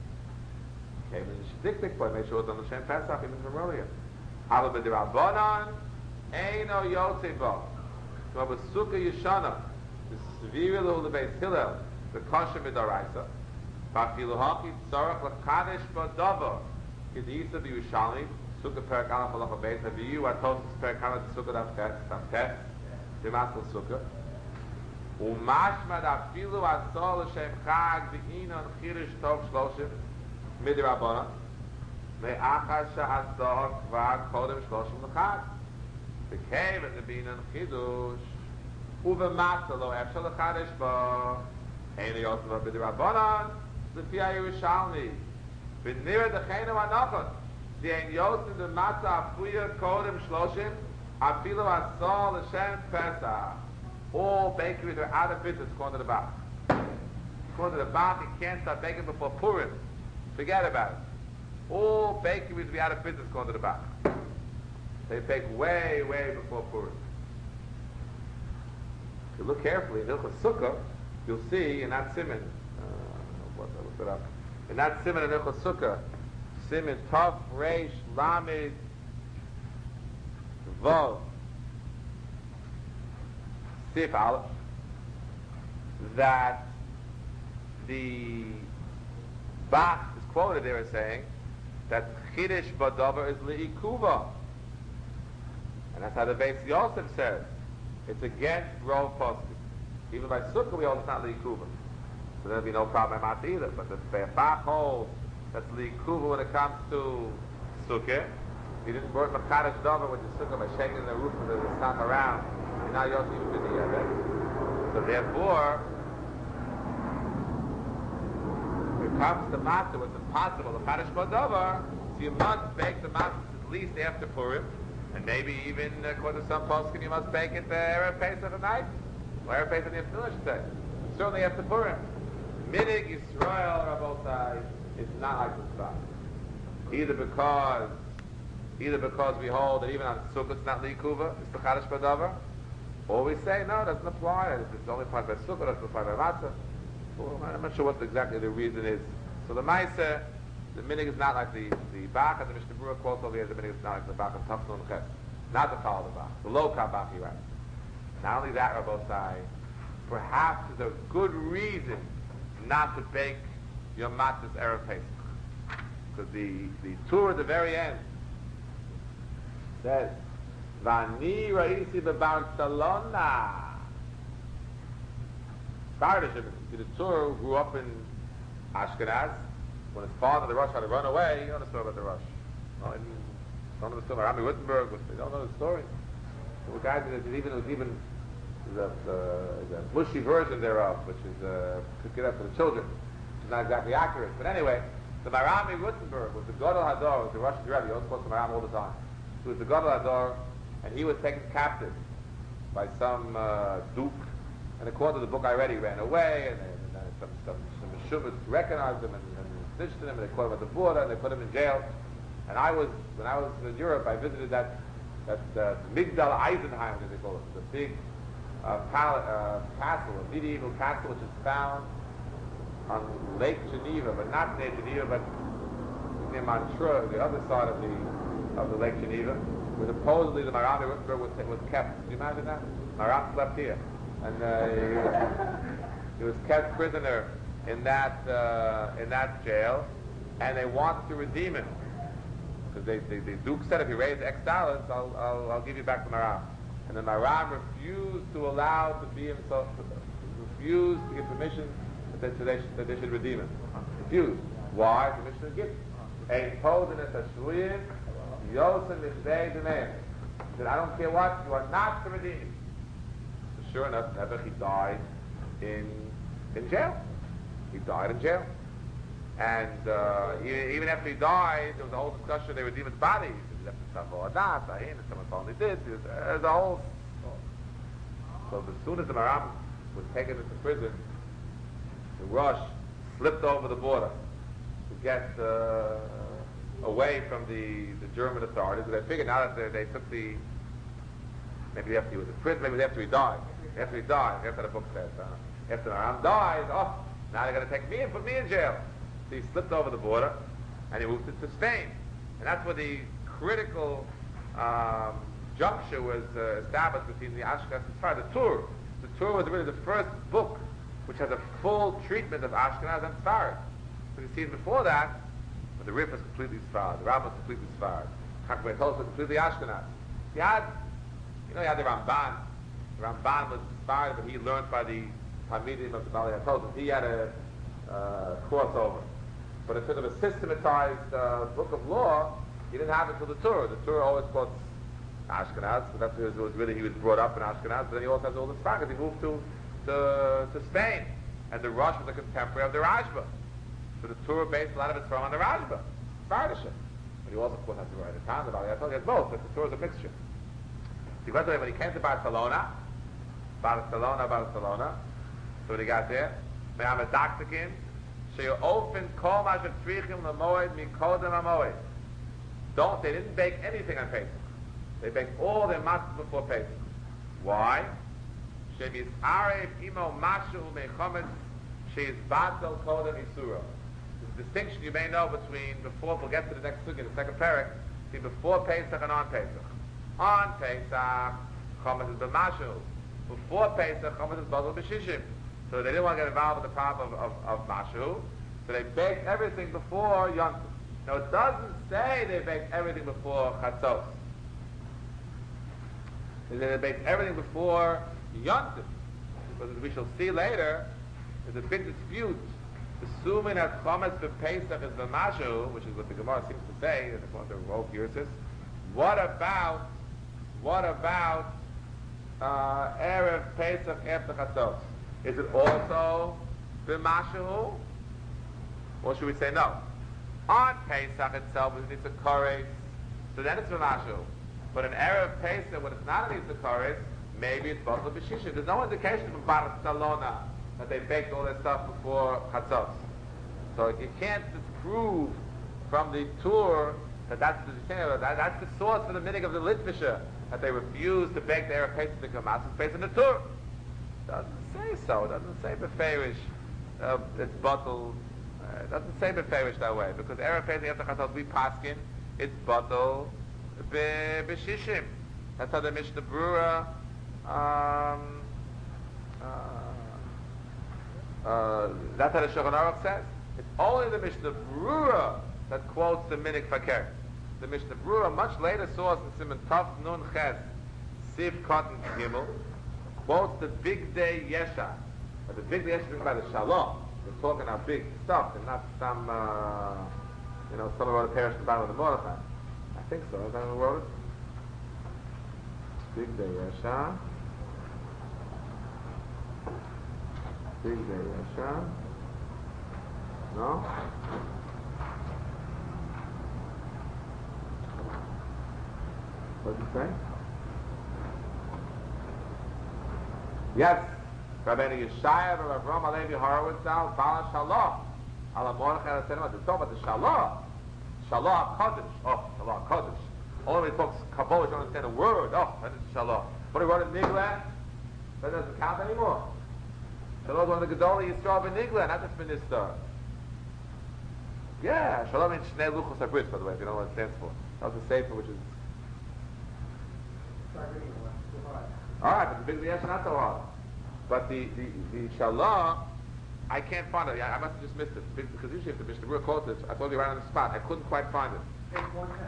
Came in the Shtiktik boy, made sure it was on the Shem Pesach, even from earlier. However, but the Rabbanan, Eino Yosef. So, with Sukkah Yeshana, the Severe Lul, the Beis Hillel, the Kosher with the Raisa, Bafilu Haki, Tzorach, Lakadesh, Badava, Kedisa, the Yerushalmi, Sukkah Perak Aleph, Halacha Beis, Haviyu, Atosis, Perak Aleph, Sukkah, Daf Tes, Daf Tes, Demasel Sukkah. Umashmad afilu asol l'shem chag v'inon chirish tov shloshim midirabona me'achar she'asor kvar kodem shloshim l'chag v'kei v'nebinon chidush uve'masa lo efshel l'chadesh bo heini yosef midirabona l'fi ha'Yerushalmi v'nira d'cheinu anachot d'ein yosef d'masa afuya kodem shloshim afilu asol l'shem pesach. All bakeries are out of business according to the Bach. According to the Bach, you can't start baking before Purim. Forget about it. All bakeries will be out of business according to the Bach. They bake way, way before Purim. If you look carefully in Hilchos Sukkah, you'll see in that siman, uh, what I looked it up. In that siman in Hilchos Sukkah, siman Tov, Reish, Lamed, Vav, Sif Aleph, that the Bach is quoted there as saying that Chidish Badavar is Li'ikuva. And that's how the Beis Yosef says. It's against Rov Poskim. Even by Sukkah we hold it's not Li'ikuva. So there'll be no problem at either. But the Bach holds that's Li'ikuva when it comes to Sukkah. He didn't burn Makadosh Davar with the Sukkah by shaking the roof of the stock around. And now you also even busy yet. So therefore, when it comes to matzah, it's impossible. The Kaddish Badavar, so you must bake the matzah at least after Purim, and maybe even according to some poskim, you must bake it the Erev Pesach at night, or Erev Pesach in the afternoon, I should say. Certainly after Purim. Minig Yisrael Rabotai is not like the spot. Either because, either because we hold that even on Sukkah it's not Likuva, it's the Kaddish Badavar. Or we say, no, it doesn't apply. It's only applied by Sukkah, it doesn't apply by Matzah. Well, I'm not sure what exactly the reason is. So the Maisa, the minig is not like the, the Bach, and the Mishnah Berurah quotes over here, the minig is not like the Bach of Tafnun Ches. Not the Kal of the Bach. The low Kal Bach, he writes. Not only that, Rabbosai, perhaps there's a good reason not to bake your Matzah's Erev Pesach. Because the, the tour at the very end says, Vani Raisi Barcelona. Started the tour grew up in Ashkenaz. When his father, the Rosh, had to run away, you know the story about the Rosh. No, in, don't know the story. Rami Wittenberg, was, they don't know the story. So the guy, there's even, there's even there's a, uh, a mushy version thereof, which is uh, could get up for the children. not exactly accurate. But anyway, the Marami Rutenberg was the Gadol Hador, was the Russian Rebbe. He always quotes the Maram all the time. He was the Gadol Hador, and he was taken captive by some uh, duke. And according to the book I read, he ran away, and, they, and then some some some Meshuvas recognized him and, and snitched him, and they caught him at the border, and they put him in jail. And I was, when I was in Europe, I visited that that uh, Migdal Eisenheim, as they call it, the big uh, pal- uh, castle, a medieval castle, which is found on Lake Geneva, but not near Geneva, but near Montreux, the other side of the of the Lake Geneva, where supposedly the Marami Rutenberg was, was kept. Can you imagine that? Maram slept here, and uh, he, was, he was kept prisoner in that uh, in that jail, and they wanted to redeem him because they, they, the Duke said, if you raise X dollars, I'll, I'll I'll give you back the Maram. And the Maram refused to allow to be himself, refused to give permission that they, should, that they should redeem him. Refused. Why? Permission to give. A poseness ashruyin, yosen misbei demeim. He said, I don't care what, you are not to redeem him. So sure enough, never he died in in jail. He died in jail. And uh, even after he died, there was a whole discussion, they redeemed his body. He left his or not, and someone finally did. There was a whole... So as soon as the Maram was taken into prison, the Rosh slipped over the border to get uh, away from the, the German authorities. But they figured now that they, they took the... Maybe after he was in prison, maybe after he died. After he died, after the book says. Uh, after the Maram died, oh, now they're going to take me and put me in jail. So he slipped over the border, and he moved to Spain. And that's where the critical um, juncture was uh, established between the Ashkenaz and Sfarad. The Tur. The Tur was really the first book which has a full treatment of Ashkenaz and Sfarad. So you see before that, but the Rif was completely Sfarad, the Rambam was completely Sfarad, Chachmei Tolos was completely Ashkenaz. He had, you know, he had the Ramban. The Ramban was Sfarad, but he learned by the Talmidim of the Bali HaTolos. He had a uh, crossover. But in terms of a systematized uh, book of law, he didn't have it till the Torah. The Torah always quotes Ashkenaz, but that's was, was really, he was brought up in Ashkenaz, but then he also has all the Sfarad. He moved to, to to Spain, and the Rosh was a contemporary of the Rashba. So the Torah based a lot of its from on the Rashba, Sfaradishim. But he also, of course, has to write a Tanna about it. I told you, he has both, but the Torah is a mixture. So when he came to Barcelona, Barcelona, Barcelona, so when he got there, may I have a doctor in? Don't, they didn't bake anything on Pesach. They baked all their matzahs before Pesach. Why? The distinction you may know between, before we'll get to the next sugya, the second parak, see before Pesach and on Pesach. On Pesach, chametz is b'mashu. Before Pesach, chametz is basal b'shishim. So they didn't want to get involved with the problem of, of, of mashu. So they baked everything before Yom Tov. Now it doesn't say they baked everything before Chatzos. They say they baked everything before Yom Tov. Because as we shall see later, there's a big dispute. Assuming that Chometz for Pesach is b'mashu, which is what the Gemara seems to say, and according to Rav Yersis, what about, what about uh, Erev Pesach after Chatzos? Is it also b'mashu? Or should we say no? On Pesach itself, it's a koretz, so then it's b'mashu. But an Erev Pesach, when it's not an Issakoretz, maybe it's basal b'shishim. There's no indication from Barcelona that they baked all this stuff before Chatzos. So you can't disprove from the tour that that's the that, that's the source for the meaning of the Litvisha, that they refused to bake the Erev Pesach because it's based on the tour. Doesn't say so. It doesn't say beferish. Uh, it's bottled. Uh, it doesn't say beferish that way because Erev Pesach after Chatzos we paskin. It's bottled b'shishim. That's how the Mishnah Brura. Um, uh, uh, that's how the Shulchan Aruch says. It's only the Mishnah Brura that quotes the Minik Fakir. The Mishnah Brura, much later source in Siman Taf Nun Ches, Siv Cotton Gimel, quotes the Big Day Yesha. But the Big Day Yesha is by the Shalom. They're talking about big stuff and not some, uh, you know, someone wrote a parish in the Bible of the Mordechai. I think so. Is that who wrote it? Big Day Yesha. Big Day Yesha. No? What did you say? Yes. Rabbeinu Yeshaya and Rav Alevi Horowitz now, Bala Shalom. Ala Morach El Cinema. They're talking about the Shalom. Shalom Kodesh. Oh, Shalom Kodesh. Only folks Kabbalah don't understand a word. Oh, that is Shalom. But he wrote in Nigla, that doesn't count anymore. Shalom is one of the Gedolei Yisrael ben Nigla, not just Minister. Yeah, Shalom means Shnei Luchos HaBrit, by the way, if you don't know what it stands for. That was the Sefer, which is... Alright, but the Big Yesh is not so hard. But the, the, the Shalom, I can't find it. I, I must have just missed it. Because usually if the Mishnah Berurah quotes it, I told you right on the spot. I couldn't quite find it. Page one ten.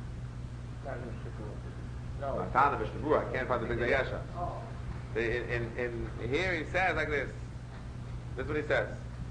No. I found the Mishnah Berurah. I can't find the Big Yesha. Oh. In, in, in here he says like this. This is what he says.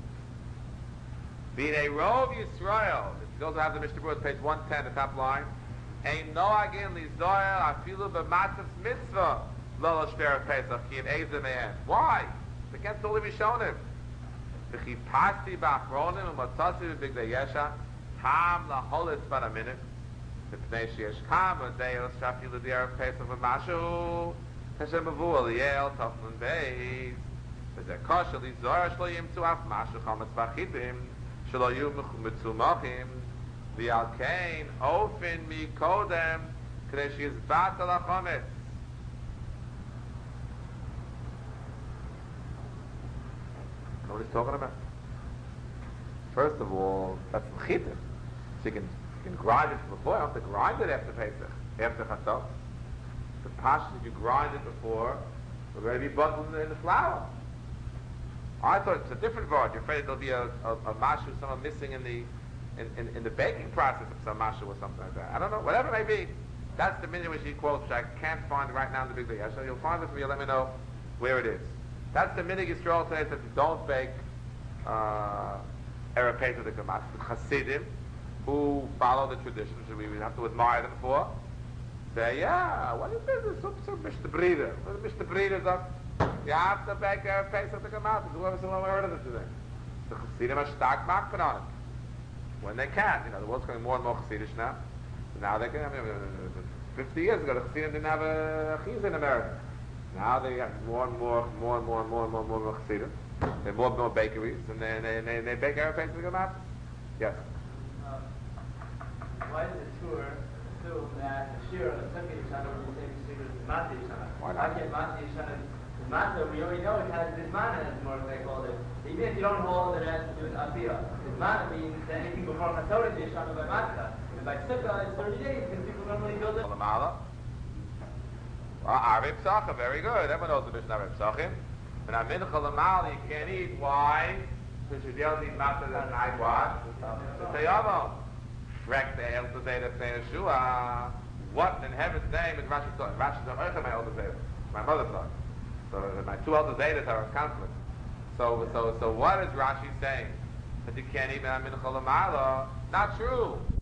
B'nei Rov Yisrael. You also have the Mishnah Berurah, page one ten, the top line. Ein noagin lizoel afilu b'matzas mitzvah lo l'shver Pesach ki in ezeh me'en. Why? It's against all the Rishonim. V'chi pasti b'achronim u'matzasi b'bigdei yesha tam laholis bar a minute v'pnei sheyesh kam v'deos shafilu d'erev Pesach v'mashu kashem avu aliyel toflin beis v'zeh kosher lizoel shlo yimtzu af mashu chametz b'achidim shlo yu mitzumachim v'al kein ofen mikodem k'dei sheyizbat al hachametz. Know what he's talking about? First of all, that's chitim. So you can, you can grind it before. You don't have to grind it after Pesach, after Chatzot. The pashas, if you grind it before, we're going to be bundled in the flour. I thought it's a different word. You're afraid there'll be a, a, a mashu, someone missing in the in, in, in the baking process of some mashu or something like that. I don't know, whatever it may be. That's the minute which he quotes, which I can't find right now in the Big Day. So you'll find it for me, let me know where it is. That's the minhag Yisrael today, that you don't bake uh, Erev Pesach the Kamat. The Hasidim, who follow the tradition, which we have to admire them for, say, yeah, what is this? It's some Mishnah Breder. What is Mishnah Breder's up? You have to bake Erev Pesach the Kamat. Whoever someone heard of it today. The Hasidim are stark marked on it. When they can. You know, the world's going more and more Hasidish now. So now they can, I mean, fifty years ago, the Hasidim didn't have a Chiz in America. Now they got more and more, more and more and more and more and more, more chassidim. They have more and more bakeries, and they they they, they bake Erev Pesach to come out. Yes. Um, why did the tour assume that the Shira and the Sukkot Yishana were the same secret as the Mati Yishana? Why not? Why can't Mati Yishana? The Mata, we already know it has Bismana as more as they called it. Even if you don't hold that it has to do with Afiyah. Bismana means that anything before Chasorah is Yishana by Mata. And by Sukkah, it's thirty days, because people normally build it. Arib Psachim, very good. Everyone knows the Mishnah Arib Psachim. And a mincha l'mal, you can't eat. Why? Because you don't eat matzah at night. What? To Teyavo. Shrek the El Tezeda Pnei Yeshua. What in heaven's name is Rashi talking? Rashi's on Oichem my elder Zeda. My mother's son. So my two elder Zedas are in conflict. So, so, so what is Rashi saying? That you can't eat a mincha l'mal? Not true.